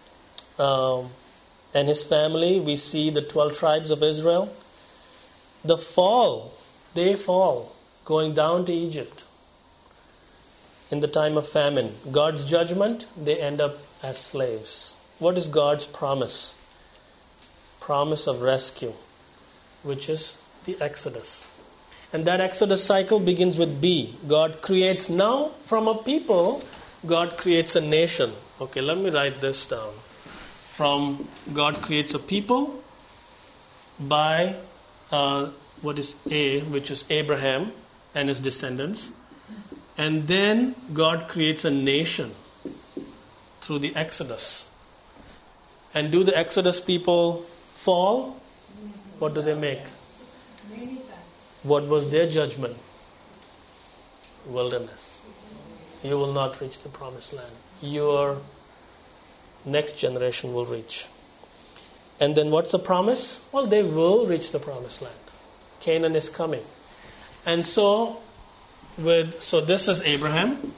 and his family. We see the 12 tribes of Israel. The fall, they fall, going down to Egypt in the time of famine. God's judgment, they end up as slaves. What is God's promise? Promise of rescue, which is the Exodus. And that Exodus cycle begins with B. God creates now from a people, God creates a nation. Okay, let me write this down. From God creates a people by what is A, which is Abraham and his descendants. And then God creates a nation through the Exodus. And do the Exodus people fall? What do they make? What was their judgment? Wilderness. You will not reach the promised land. Your next generation will reach. And then what's the promise? Well, they will reach the promised land. Canaan is coming. And so this is Abraham.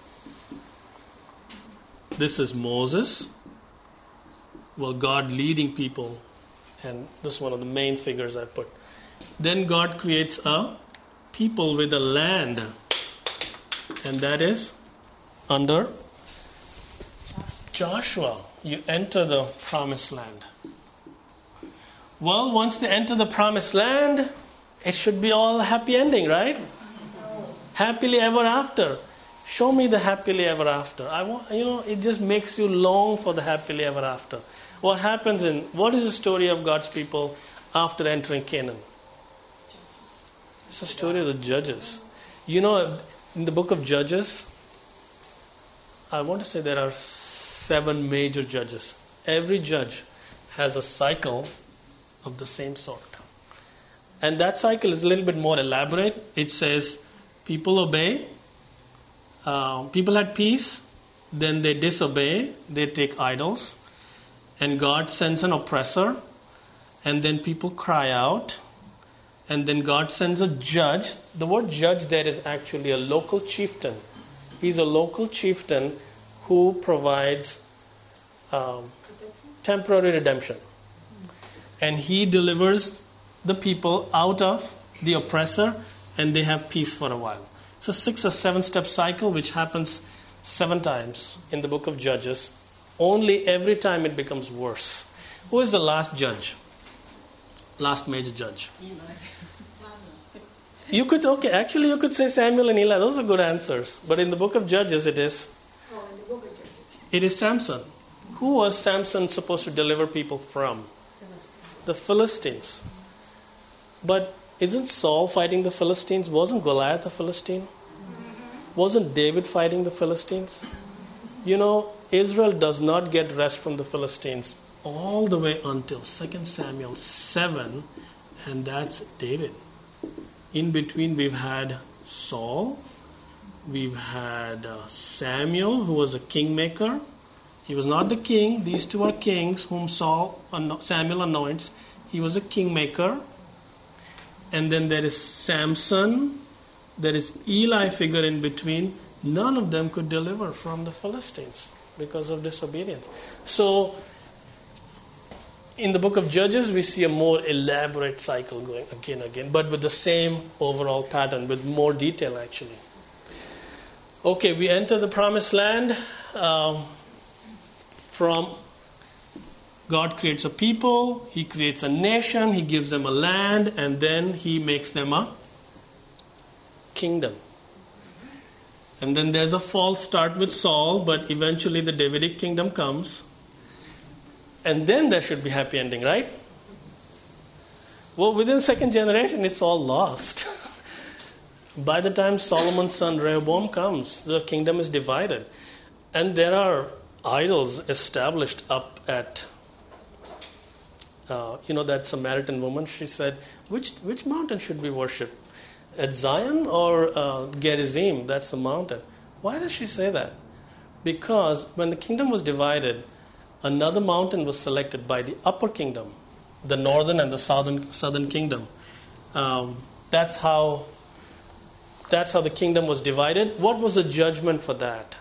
This is Moses. Well, God leading people. And this is one of the main figures I put. Then God creates a people with a land. And that is under Joshua. You enter the promised land. Well, once they enter the promised land, it should be all a happy ending, right? Happily ever after. Show me the happily ever after. It just makes you long for the happily ever after. What is the story of God's people after entering Canaan? It's a story of the judges. In the book of Judges, I want to say there are 7 major judges. Every judge has a cycle of the same sort. And that cycle is a little bit more elaborate. It says, people obey, people had peace, then they disobey, they take idols, and God sends an oppressor, and then people cry out, and then God sends a judge. The word judge there is actually a local chieftain. He's a local chieftain who provides temporary redemption. And he delivers the people out of the oppressor, and they have peace for a while. It's a 6 or 7 step cycle which happens 7 times in the book of Judges. Only every time it becomes worse. Who is the last judge? Last major judge? You could say Samuel and Eli. Those are good answers. But in the book of Judges it is Samson. Who was Samson supposed to deliver people from? The Philistines. But isn't Saul fighting the Philistines? Wasn't Goliath a Philistine? Wasn't David fighting the Philistines? Israel does not get rest from the Philistines all the way until 2 Samuel 7, and that's David. In between we've had Saul, we've had Samuel, who was a kingmaker. He was not the king. These 2 are kings whom Samuel anoints. He was a kingmaker. And then there is Samson. There is Eli figure in between. None of them could deliver from the Philistines because of disobedience. So, in the book of Judges, we see a more elaborate cycle going again, but with the same overall pattern, with more detail actually. Okay, we enter the promised land. God creates a people, He creates a nation, He gives them a land, and then He makes them a kingdom. And then there's a false start with Saul, but eventually the Davidic kingdom comes. And then there should be happy ending, right? Well, within 2nd generation, it's all lost. By the time Solomon's son Rehoboam comes, the kingdom is divided. And there are idols established up at, that Samaritan woman. She said, which mountain should we worship? At Zion or Gerizim? That's the mountain. Why does she say that? Because when the kingdom was divided, another mountain was selected by the upper kingdom, the northern and the southern kingdom. That's how the kingdom was divided. What was the judgment for that?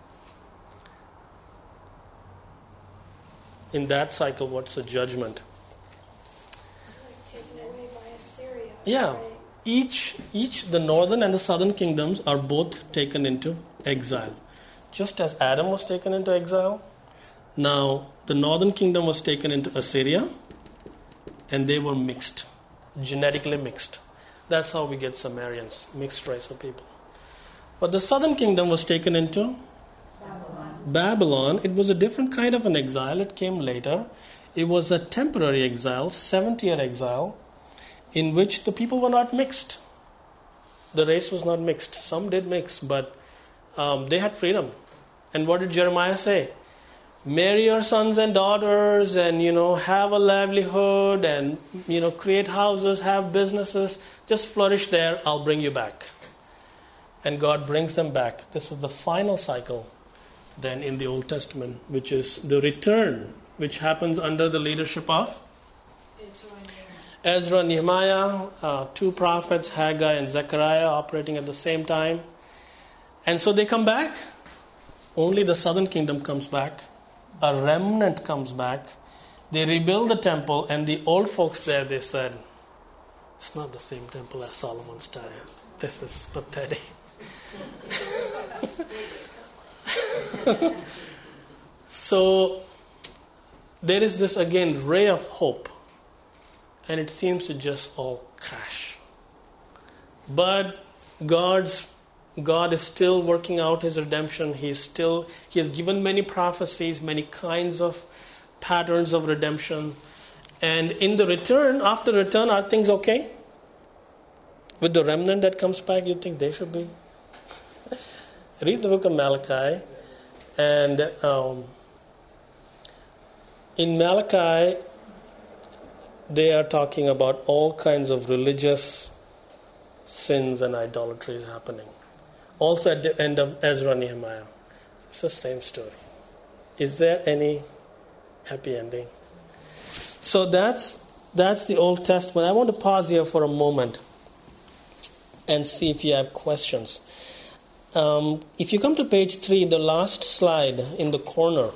In that cycle, what's the judgment? Taken away by Assyria. Yeah. Right? Each the northern and the southern kingdoms are both taken into exile. Just as Adam was taken into exile, now the northern kingdom was taken into Assyria, and they were mixed, genetically mixed. That's how we get Sumerians, mixed race of people. But the southern kingdom was taken into Babylon. It was a different kind of an exile. It came later. It was a temporary exile, 70-year exile. in which the people were not mixed. The race was not mixed. Some did mix, but they had freedom. And what did Jeremiah say? Marry your sons and daughters and, have a livelihood and, create houses, have businesses. Just flourish there. I'll bring you back. And God brings them back. This is the final cycle then in the Old Testament, which is the return, which happens under the leadership of Ezra, Nehemiah, two prophets, Haggai and Zechariah, operating at the same time. And so they come back. Only the southern kingdom comes back. A remnant comes back. They rebuild the temple, and the old folks there, they said, it's not the same temple as Solomon's time. This is pathetic. So there is this, again, ray of hope. And it seems to just all crash. But God is still working out His redemption. He has given many prophecies, many kinds of patterns of redemption. And in the return, after return, are things okay? With the remnant that comes back, you think they should be? Read the book of Malachi. And in Malachi, they are talking about all kinds of religious sins and idolatries happening. Also at the end of Ezra and Nehemiah. It's the same story. Is there any happy ending? So that's the Old Testament. I want to pause here for a moment and see if you have questions. If you come to page 3, the last slide in the corner,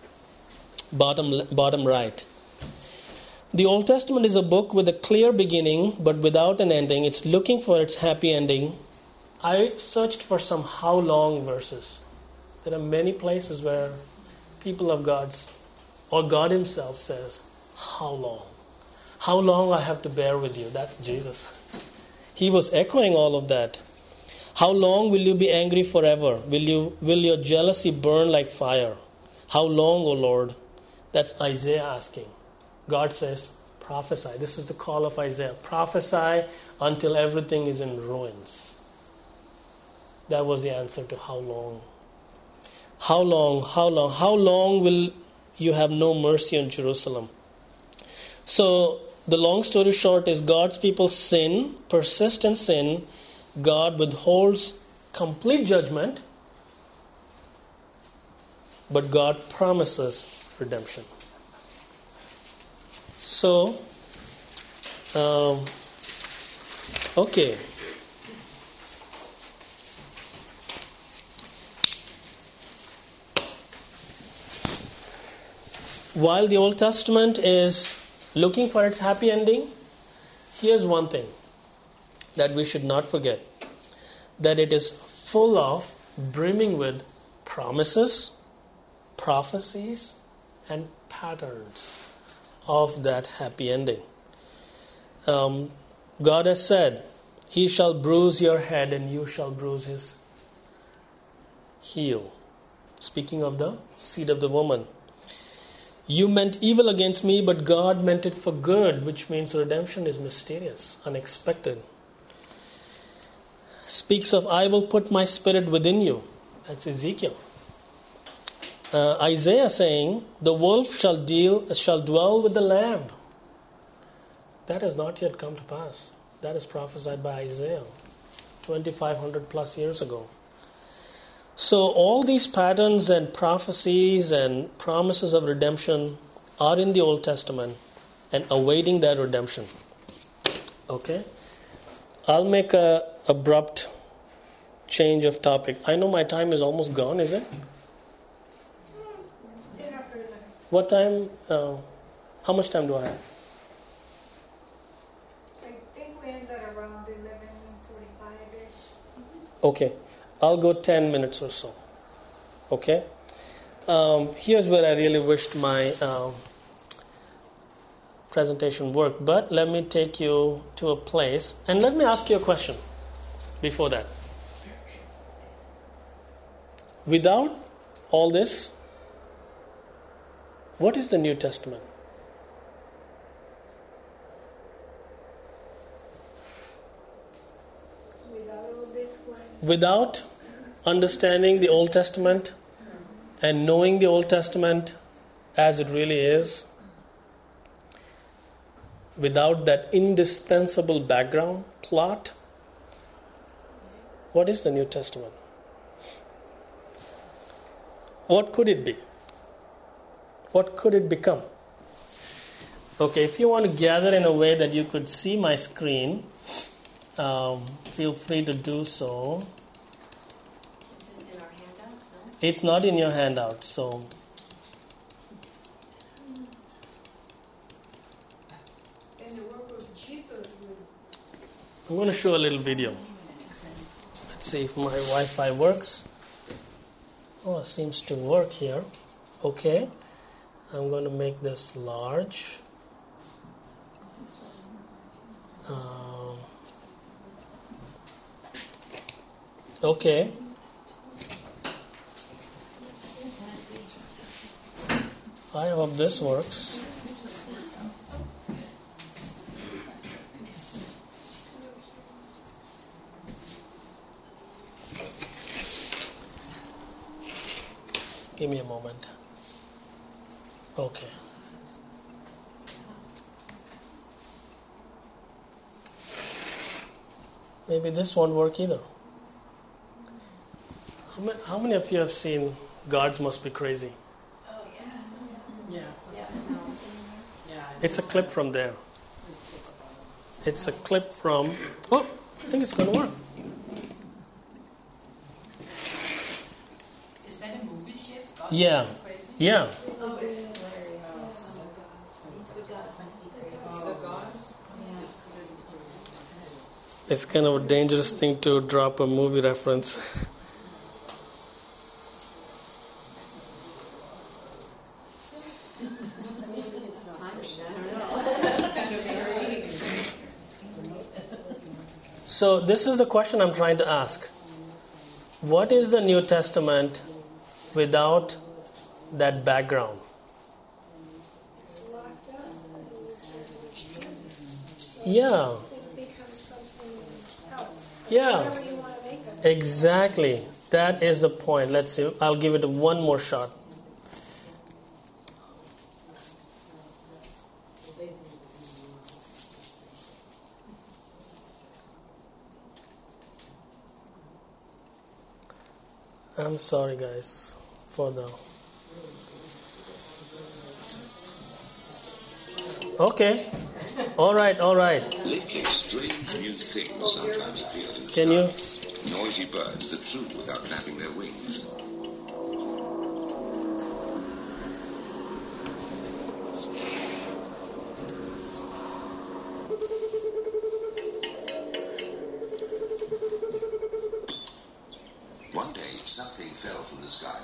bottom right. The Old Testament is a book with a clear beginning but without an ending. It's looking for its happy ending. I searched for some how long verses. There are many places where people of God's, or God Himself says, how long? How long I have to bear with you? That's Jesus. He was echoing all of that. How long will you be angry forever? Will your jealousy burn like fire? How long, O Lord? That's Isaiah asking. God says, prophesy. This is the call of Isaiah. Prophesy until everything is in ruins. That was the answer to how long. How long? How long? How long will you have no mercy on Jerusalem? So, the long story short is God's people sin, persist in sin. God withholds complete judgment, but God promises redemption. So, okay. While the Old Testament is looking for its happy ending, here's one thing that we should not forget. That it is full of, brimming with promises, prophecies, and patterns of that happy ending. God has said, He shall bruise your head and you shall bruise his heel. Speaking of the seed of the woman. You meant evil against me, but God meant it for good, which means redemption is mysterious, unexpected. Speaks of, I will put my spirit within you. That's Ezekiel. Isaiah saying, the wolf shall dwell with the lamb. That has not yet come to pass. That is prophesied by Isaiah 2,500 plus years ago. So all these patterns and prophecies and promises of redemption are in the Old Testament and awaiting that redemption. Okay? I'll make an abrupt change of topic. I know my time is almost gone, is it? What time? How much time do I have? I think we end at around 11:45-ish. Okay. I'll go 10 minutes or so. Okay? Here's where I really wished my presentation worked. But let me take you to a place. And let me ask you a question before that. Without all this, what is the New Testament? without understanding the Old Testament and knowing the Old Testament as it really is, without that indispensable background plot, what is the New Testament? What could it be? What could it become? Okay, if you want to gather in a way that you could see my screen, feel free to do so. Is this in our handout? No? It's not in your handout, so. And the work of Jesus would. I'm going to show a little video. Let's see if my Wi-Fi works. Oh, it seems to work here. Okay. I'm going to make this large. Okay. I hope this works. Give me a moment. Okay. Maybe this won't work either. How many of you have seen Gods Must Be Crazy? Oh, Yeah. It's a clip from there. It's a clip from... Oh, I think it's going to work. Is that a movie shift? Yeah. Yeah. Oh, it's hilarious. The gods must be crazy. The gods? It's kind of a dangerous thing to drop a movie reference. So this is the question I'm trying to ask. What is the New Testament without that background? It's locked up. Yeah. It becomes something else. Yeah. Whatever you want to make of it. Exactly. That is the point. Let's see. I'll give it one more shot. I'm sorry, guys, for the... Okay. All right. Lately, strange new things sometimes appeared in the Can you... sky. Noisy birds that flew without flapping their wings. One day, something fell from the sky.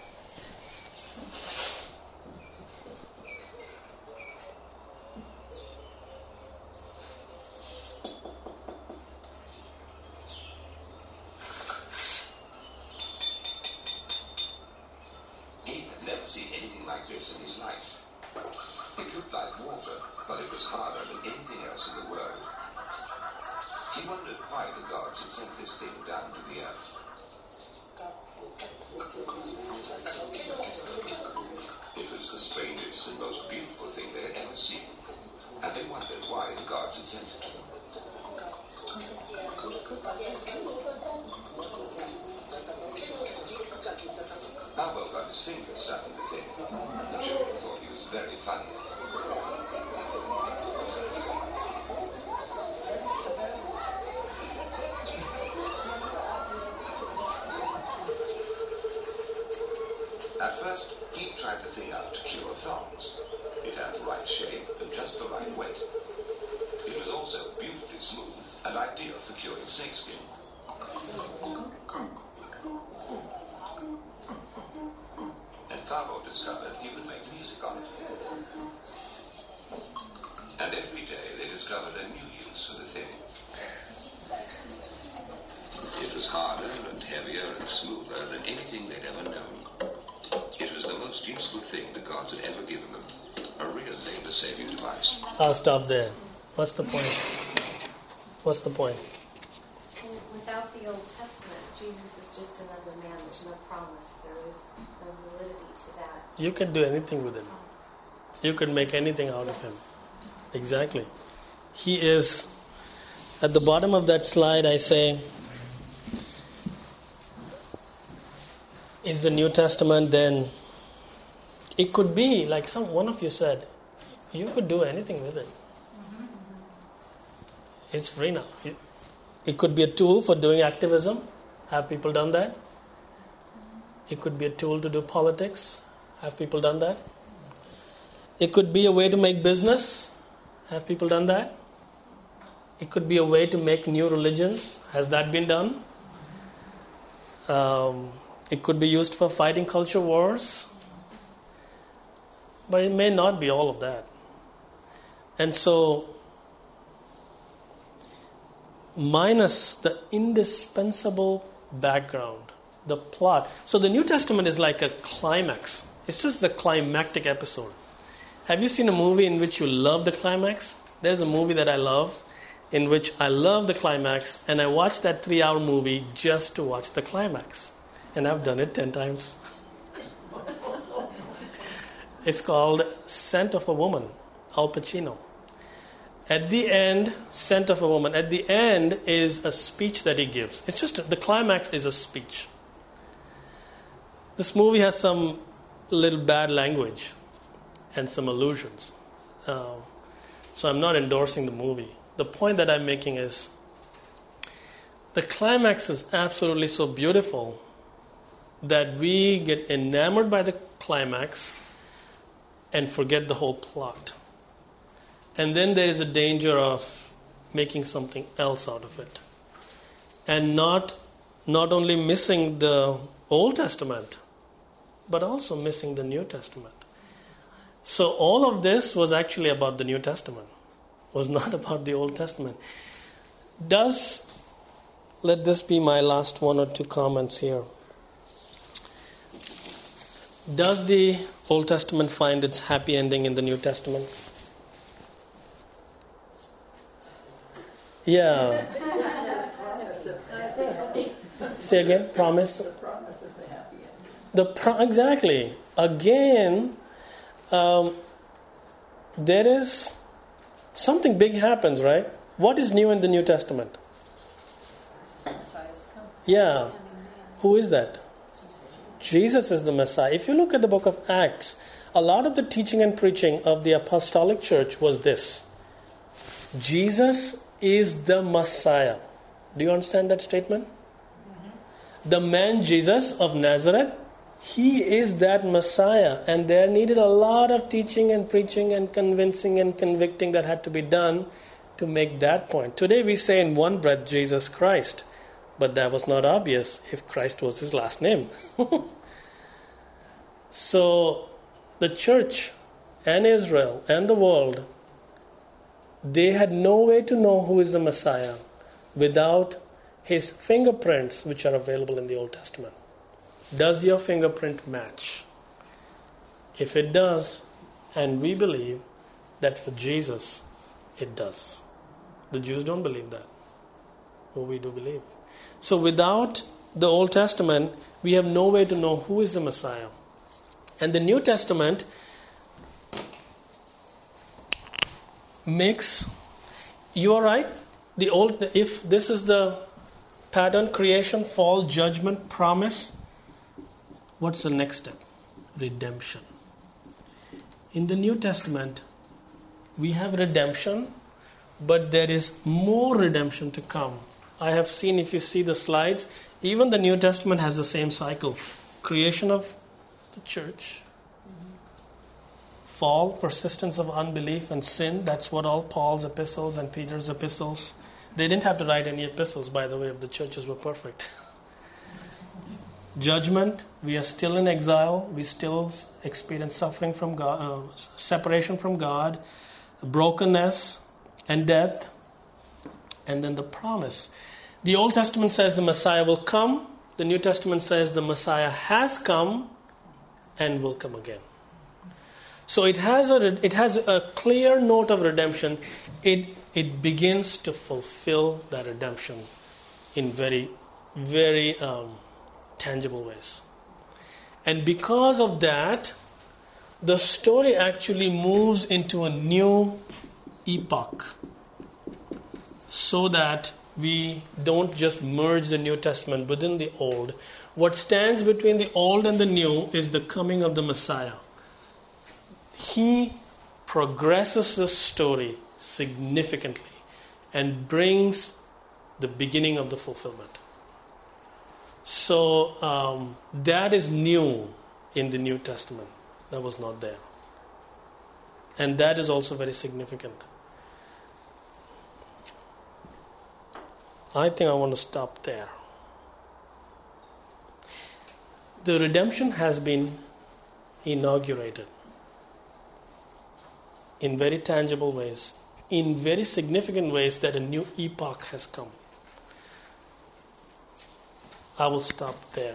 He had never seen anything like this in his life. It looked like water, but it was harder than anything else in the world. He wondered why the gods had sent this thing down to the earth. It was the strangest and most beautiful thing they had ever seen, and they wondered why the gods had sent it to them. Babo got his finger stuck in the thing. The children thought he was very funny. At first, he tried the thing out to cure thongs. It had the right shape and just the right weight. It was also beautifully smooth and ideal for curing snakeskin. And Babo discovered he could make music on it. And every day they discovered a new use for the thing. It was harder and heavier and smoother than anything they'd ever known. It was the most useful thing the gods had ever given them. A real labor-saving device. I'll stop there. What's the point? Without the the Old Testament, Jesus is just another man. There's no promise. There is no validity to that. You can do anything with him. You can make anything out of him. Exactly. He is, at the bottom of that slide I say, is the New Testament, then it could be, like one of you said, you could do anything with it. It's free now. It could be a tool for doing activism. Have people done that? It could be a tool to do politics. Have people done that? It could be a way to make business. Have people done that? It could be a way to make new religions. Has that been done? It could be used for fighting culture wars. But it may not be all of that. And so, minus the indispensable background, the plot. So the New Testament is like a climax. It's just the climactic episode. Have you seen a movie in which you love the climax? There's a movie that I love in which I love the climax, and I watch that 3-hour movie just to watch the climax. And I've done it 10 times. It's called Scent of a Woman, Al Pacino. At the end, Scent of a Woman, at the end is a speech that he gives. It's just, the climax is a speech. This movie has some little bad language and some allusions. So I'm not endorsing the movie. The point that I'm making is, the climax is absolutely so beautiful that we get enamored by the climax and forget the whole plot. And then there is a danger of making something else out of it. And not only missing the Old Testament, but also missing the New Testament. So all of this was actually about the New Testament. Was not about the Old Testament. Let this be my last 1 or 2 comments here. Does the Old Testament find its happy ending in the New Testament? Yeah. Say again, promise? The promise is the happy ending. Exactly. Again, there is something big happens, right? What is new in the New Testament? Messiah's come. Yeah. Who is that? Jesus is the Messiah. If you look at the book of Acts, a lot of the teaching and preaching of the apostolic church was this: Jesus is the Messiah. Do you understand that statement? Mm-hmm. The man Jesus of Nazareth, he is that Messiah. And there needed a lot of teaching and preaching and convincing and convicting that had to be done to make that point. Today we say in one breath, Jesus Christ. But that was not obvious if Christ was his last name. So the church and Israel and the world, they had no way to know who is the Messiah without his fingerprints, which are available in the Old Testament. Does your fingerprint match? If it does, and we believe that for Jesus, it does. The Jews don't believe that. But we do believe. So without the Old Testament, we have no way to know who is the Messiah. And the New Testament makes, you are right, if this is the pattern, creation, fall, judgment, promise, what's the next step? Redemption. In the New Testament, we have redemption, but there is more redemption to come. I have seen, if you see the slides, even the New Testament has the same cycle. Creation of the church. Fall, persistence of unbelief and sin. That's what all Paul's epistles and Peter's epistles. They didn't have to write any epistles, by the way, if the churches were perfect. Judgment. We are still in exile. We still experience suffering from God, separation from God, brokenness and death. And then the promise. The Old Testament says the Messiah will come. The New Testament says the Messiah has come and will come again. So it has a clear note of redemption. It begins to fulfill that redemption in very very tangible ways. And because of that, the story actually moves into a new epoch, so that we don't just merge the New Testament within the Old. What stands between the Old and the New is the coming of the Messiah. He progresses the story significantly and brings the beginning of the fulfillment. So that is new in the New Testament. That was not there. And that is also very significant. I think I want to stop there. The redemption has been inaugurated in very tangible ways, in very significant ways, that a new epoch has come. I will stop there.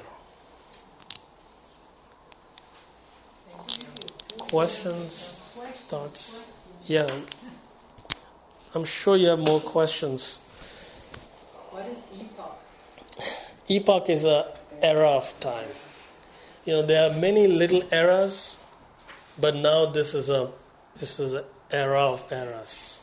Questions? Thoughts? Yeah. I'm sure you have more questions. What is epoch? Epoch is an era of time. There are many little eras, but now this is an era of eras.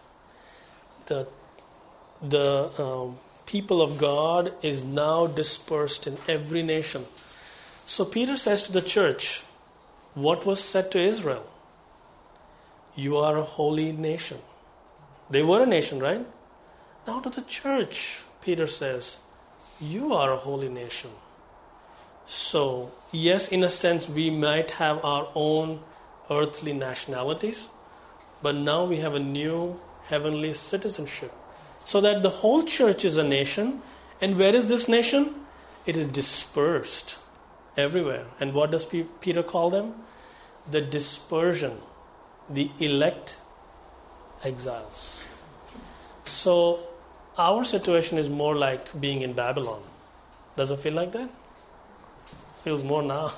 The people of God is now dispersed in every nation. So Peter says to the church, what was said to Israel? You are a holy nation. They were a nation, right? Now to the church, Peter says, you are a holy nation. So, yes, in a sense, we might have our own earthly nationalities, but now we have a new heavenly citizenship. So that the whole church is a nation. And where is this nation? It is dispersed everywhere. And what does Peter call them? The dispersion, the elect exiles. So our situation is more like being in Babylon. Does it feel like that? Feels more now.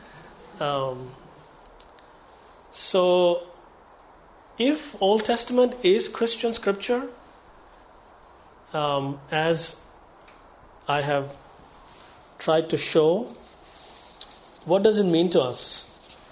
So if Old Testament is Christian scripture, as I have tried to show, what does it mean to us?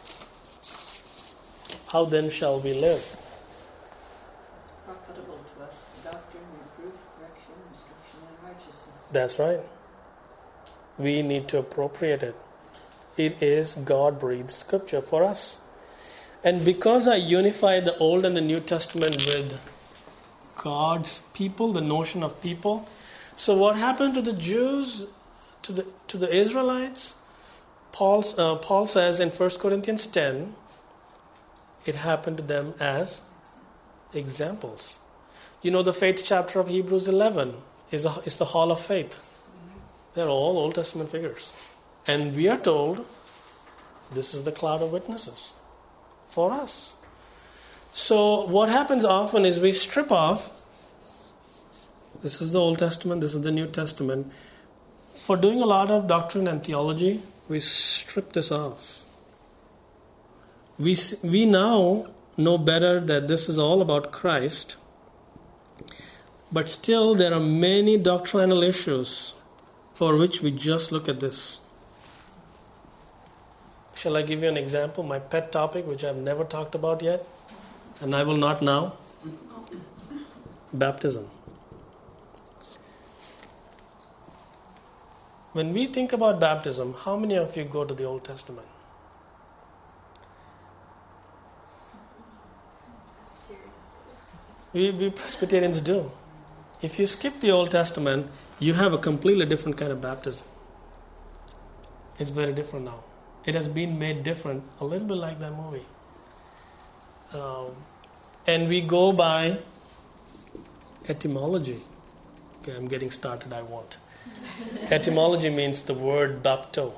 How then shall we live? It's profitable to us, doctrine, reproof, correction, instruction in righteousness. That's right. We need to appropriate it. It is God-breathed scripture for us. And because I unify the Old and the New Testament with God's people, the notion of people, so what happened to the Jews, to the Israelites? Paul says in 1 Corinthians 10, it happened to them as examples. The faith chapter of Hebrews 11 is the hall of faith. They're all Old Testament figures. And we are told this is the cloud of witnesses for us. So what happens often is we strip off, this is the Old Testament, this is the New Testament. For doing a lot of doctrine and theology, we strip this off. We now know better that this is all about Christ, but still there are many doctrinal issues for which we just look at this. Shall I give you an example? My pet topic, which I've never talked about yet, and I will not now. Baptism. When we think about baptism, how many of you go to the Old Testament? We Presbyterians do. If you skip the Old Testament, you have a completely different kind of baptism. It's very different now. It has been made different, a little bit like that movie. And we go by etymology. Okay, I'm getting started, I won't. Etymology means the word bapto.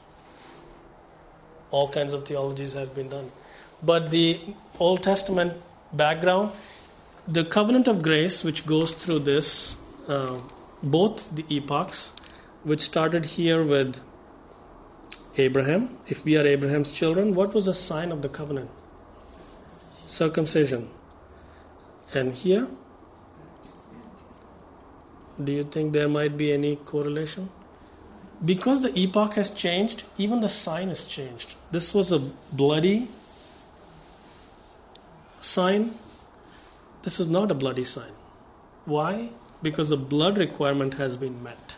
All kinds of theologies have been done. But the Old Testament background, the covenant of grace, which goes through this, both the epochs, which started here with Abraham. If we are Abraham's children, what was the sign of the covenant? Circumcision. And here, do you think there might be any correlation? because the epoch has changed, even the sign has changed. This was a bloody sign. This is not a bloody sign. Why? Because the blood requirement has been met.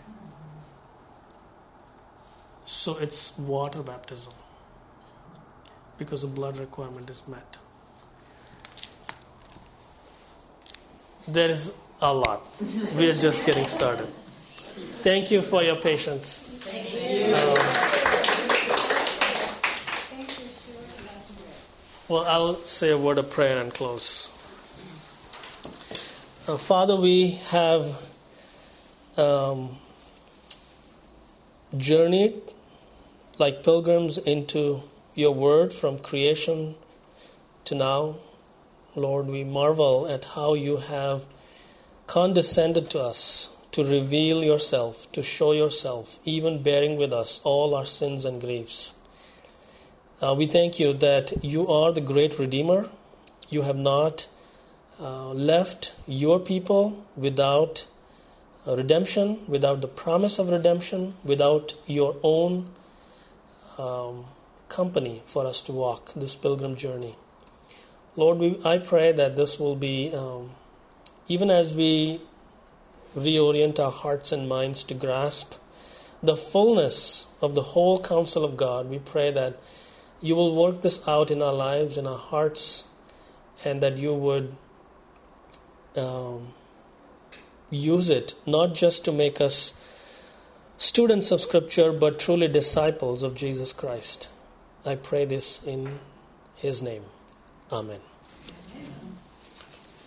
So it's water baptism, because the blood requirement is met. There is a lot. We are just getting started. Thank you for your patience. Thank you. Well, I'll say a word of prayer and close. Father, we have journeyed like pilgrims into your word from creation to now. Lord, we marvel at how you have condescended to us to reveal yourself, to show yourself, even bearing with us all our sins and griefs. We thank you that you are the great Redeemer. You have not left your people without redemption, without the promise of redemption, without your own company for us to walk this pilgrim journey. Lord, I pray that this will be, even as we reorient our hearts and minds to grasp the fullness of the whole counsel of God, we pray that you will work this out in our lives, in our hearts, and that you would use it not just to make us students of Scripture, but truly disciples of Jesus Christ. I pray this in His name. Amen.